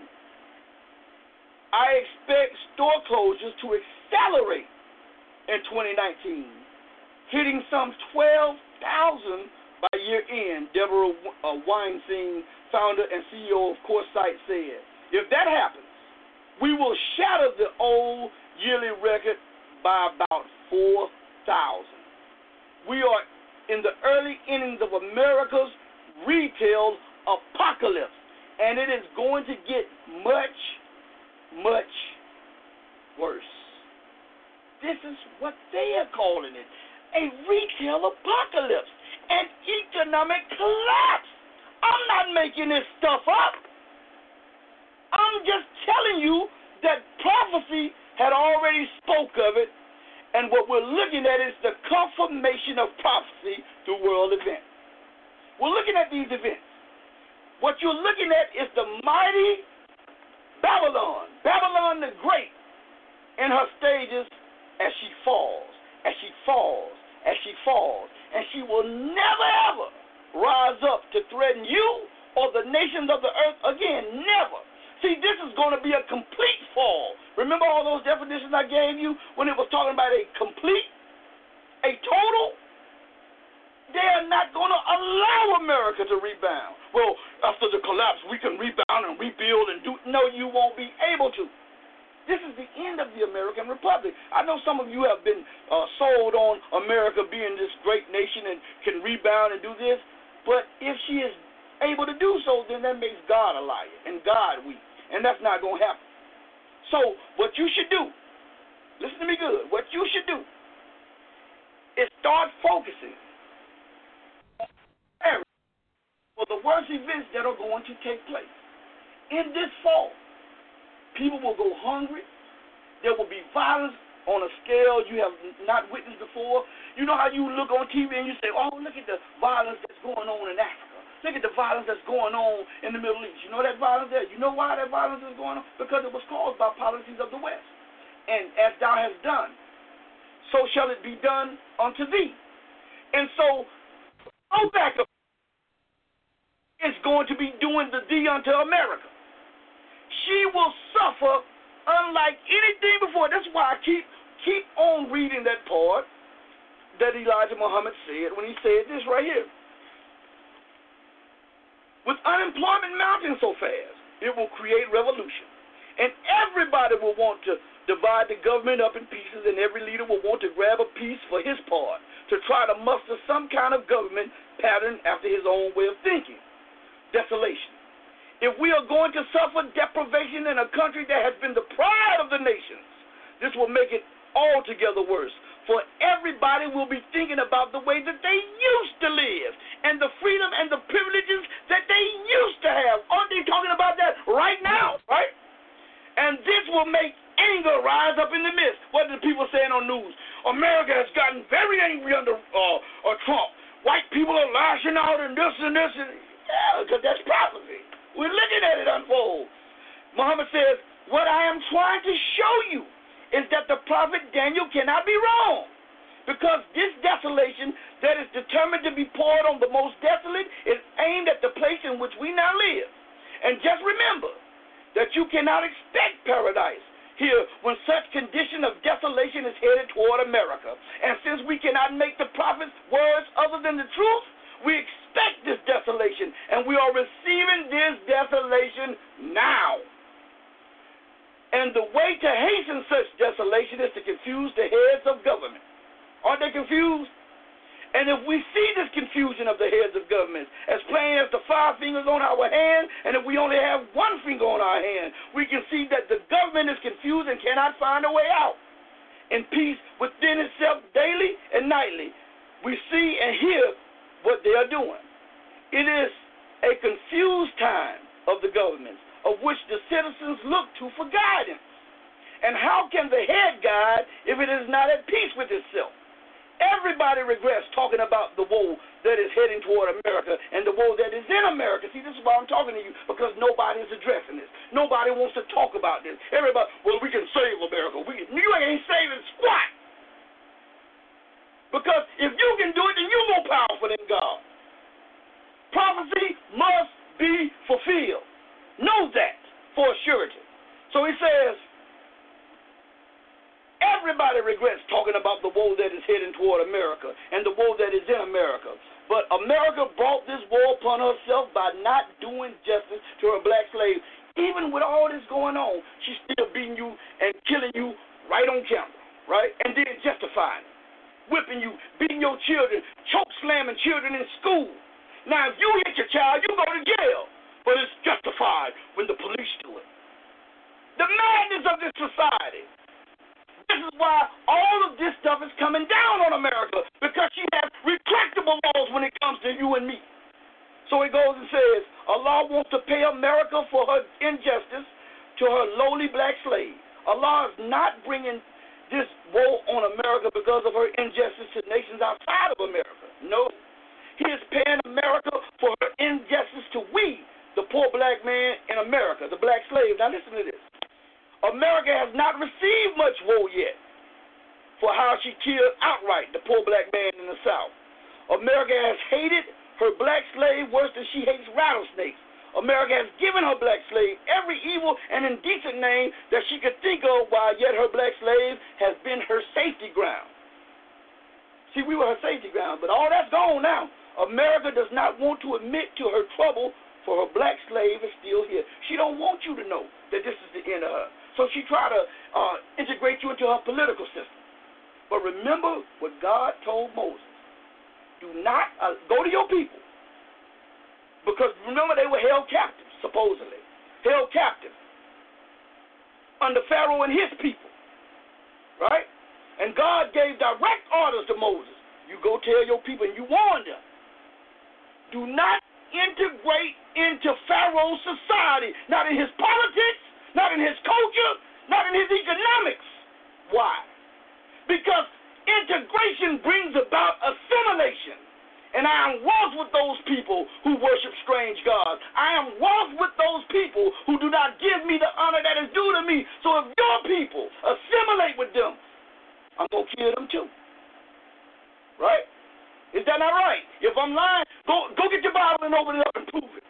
I expect store closures to accelerate in 2019, hitting some 12,000 by year end, Deborah Weinstein, founder and CEO of Coresight, said. If that happens, we will shatter the old yearly record by about 4,000. We are in the early innings of America's retail apocalypse, and it is going to get much, much worse. This is what they are calling it, a retail apocalypse, an economic collapse. I'm not making this stuff up. I'm just telling you that prophecy had already spoke of it, and what we're looking at is the confirmation of prophecy through world events. We're looking at these events. What you're looking at is the mighty Babylon, Babylon the Great, in her stages as she falls, as she falls, as she falls, and she will never ever rise up to threaten you or the nations of the earth again, never. See, this is going to be a complete fall. Remember all those definitions I gave you when it was talking about a complete, a total? They are not going to allow America to rebound. Well, after the collapse, we can rebound and rebuild and do. No, you won't be able to. This is the end of the American Republic. I know some of you have been sold on America being this great nation and can rebound and do this, but if she is able to do so, then that makes God a liar and God weak, and that's not going to happen. So what you should do, listen to me good, what you should do is start focusing for the worst events that are going to take place. In this fall, people will go hungry. There will be violence on a scale you have not witnessed before. You know how you look on TV and you say, oh, look at the violence that's going on in Africa. Look at the violence that's going on in the Middle East. You know that violence there? You know why that violence is going on? Because it was caused by policies of the West. And as thou hast done, so shall it be done unto thee. And so, go back up. Is going to be doing the thee unto America. She will suffer unlike anything before. That's why I keep on reading that part that Elijah Muhammad said when he said this right here. With unemployment mounting so fast, it will create revolution. And everybody will want to divide the government up in pieces, and every leader will want to grab a piece for his part to try to muster some kind of government pattern after his own way of thinking. Desolation. If we are going to suffer deprivation in a country that has been the pride of the nations, this will make it altogether worse. For everybody will be thinking about the way that they used to live and the freedom and the privileges that they used to have. Aren't they talking about that right now, right? And this will make anger rise up in the midst. What are the people saying on news? America has gotten very angry under Trump. White people are lashing out and this and this. Yeah, because that's prophecy. We're looking at it unfold. Muhammad says, what I am trying to show you is that the prophet Daniel cannot be wrong. Because this desolation that is determined to be poured on the most desolate is aimed at the place in which we now live. And just remember that you cannot expect paradise here when such condition of desolation is headed toward America. And since we cannot make the prophet's words other than the truth, we expect this desolation, and we are receiving this desolation now. And the way to hasten such desolation is to confuse the heads of government. Aren't they confused? And if we see this confusion of the heads of government as plain as the 5 fingers on our hand, and if we only have 1 finger on our hand, we can see that the government is confused and cannot find a way out. In peace within itself daily and nightly, we see and hear what they are doing. It is a confused time of the government, of which the citizens look to for guidance. And how can the head guide if it is not at peace with itself? Everybody regrets talking about the woe that is heading toward America and the woe that is in America. See, this is why I'm talking to you, because nobody is addressing this. Nobody wants to talk about this. Everybody, well, we can save America. You ain't saving squat. Because if you can do it, then you're more powerful than God. Prophecy must be fulfilled. Know that for a surety. So he says, everybody regrets talking about the woe that is heading toward America and the woe that is in America. But America brought this woe upon herself by not doing justice to her black slaves. Even with all this going on, she's still beating you and killing you right on camera, right? And then justifying it. Whipping you, beating your children, choke slamming children in school. Now, if you hit your child, you go to jail. But it's justified when the police do it. The madness of this society. This is why all of this stuff is coming down on America, because she has retractable laws when it comes to you and me. So he goes and says, Allah wants to pay America for her injustice to her lowly black slave. Allah is not bringing this woe on America because of her injustice to nations outside of America. No. He is paying America for her injustice to we, the poor black man in America, the black slave. Now listen to this. America has not received much woe yet for how she killed outright the poor black man in the South. America has hated her black slave worse than she hates rattlesnakes. America has given her black slave every evil and indecent name that she could think of, while yet her black slave has been her safety ground. See, we were her safety ground, but all that's gone now. America does not want to admit to her trouble, for her black slave is still here. She don't want you to know that this is the end of her. So she try to integrate you into her political system. But remember what God told Moses. Do not go to your people. Because remember, they were held captive, supposedly. Held captive under Pharaoh and his people. Right? And God gave direct orders to Moses. You go tell your people and you warn them. Do not integrate into Pharaoh's society. Not in his politics, not in his culture, not in his economics. Why? Because integration brings about assimilation. And I am wroth with those people who worship strange gods. I am wroth with those people who do not give me the honor that is due to me. So if your people assimilate with them, I'm going to kill them too. Right? Is that not right? If I'm lying, go get your Bible and open it up and prove it.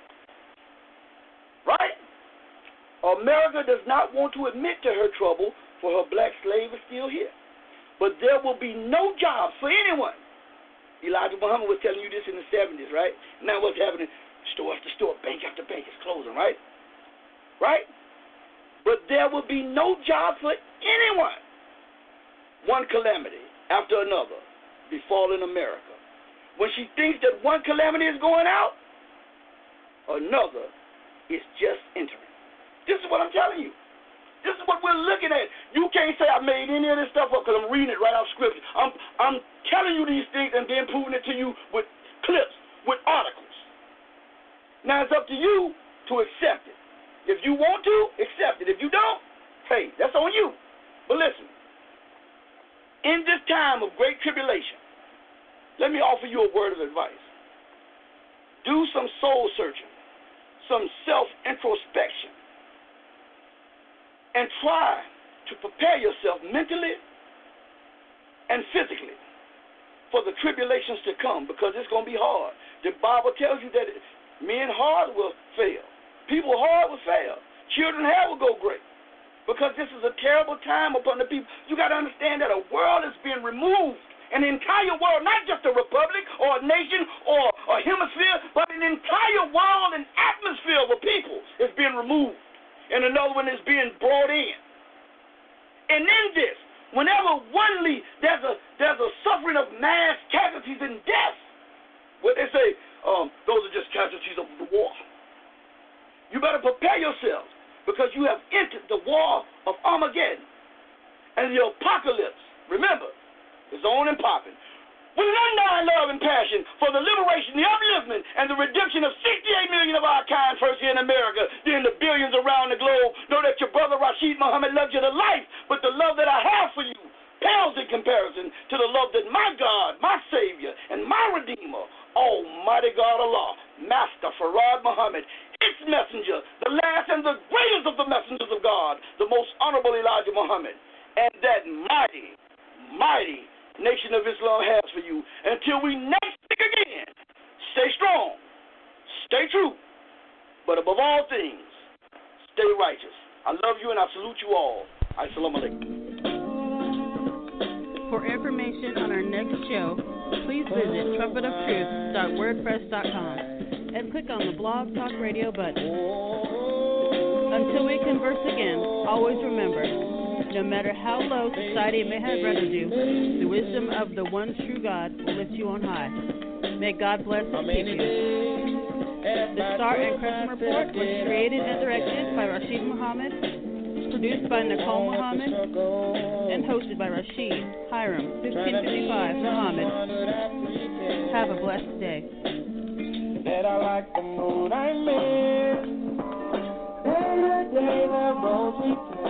Right? America does not want to admit to her trouble, for her black slave is still here. But there will be no jobs for anyone. Elijah Muhammad was telling you this in the 70s, right? Now what's happening? Store after store, bank after bank is closing, right? Right? But there will be no job for anyone. One calamity after another befalling America. When she thinks that one calamity is going out, another is just entering. This is what I'm telling you. This is what we're looking at. You can't say I made any of this stuff up because I'm reading it right out of Scripture. I'm telling you these things and then proving it to you with clips, with articles. Now it's up to you to accept it. If you want to, accept it. If you don't, hey, that's on you. But listen, in this time of great tribulation, let me offer you a word of advice. Do some soul searching, some self-introspection, and try to prepare yourself mentally and physically for the tribulations to come, because it's going to be hard. The Bible tells you that men hard will fail. People hard will fail. Children hard will go great. Because this is a terrible time upon the people. You got to understand that a world is being removed. An entire world, not just a republic or a nation or a hemisphere, but an entire world and atmosphere of a people is being removed. And another one is being brought in. And in this, whenever there's a suffering of mass casualties and deaths, where they say, those are just casualties of the war. You better prepare yourselves, because you have entered the war of Armageddon and the apocalypse. Remember, it's on and popping. With an undying love and passion for the liberation, the upliftment, and the redemption of 68 million of our kind, first here in America, then the billions around the globe, know that your brother Rashid Muhammad loves you to life, but the love that I have for you pales in comparison to the love that my God, my Savior, and my Redeemer, Almighty God Allah, Master Farad Muhammad, its messenger, the last and the greatest of the messengers of God, the most honorable Elijah Muhammad, and that mighty, mighty Nation of Islam has for you. Until we next speak again, stay strong, stay true, but above all things, stay righteous. I love you and I salute you all. Assalamu alaikum. For information on our next show, please visit trumpetoftruth.wordpress.com and click on the Blog Talk Radio button. Until we converse again, always remember, no matter how low society may have rendered you, the wisdom of the one true God will lift you on high. May God bless and keep you. The Star and Crescent Report was created and directed by Rashid Muhammad, produced by Nicole Muhammad, and hosted by Rashid Hiram, 1555 Muhammad. Have a blessed day. That I like the moon I miss. Day to day the road we take.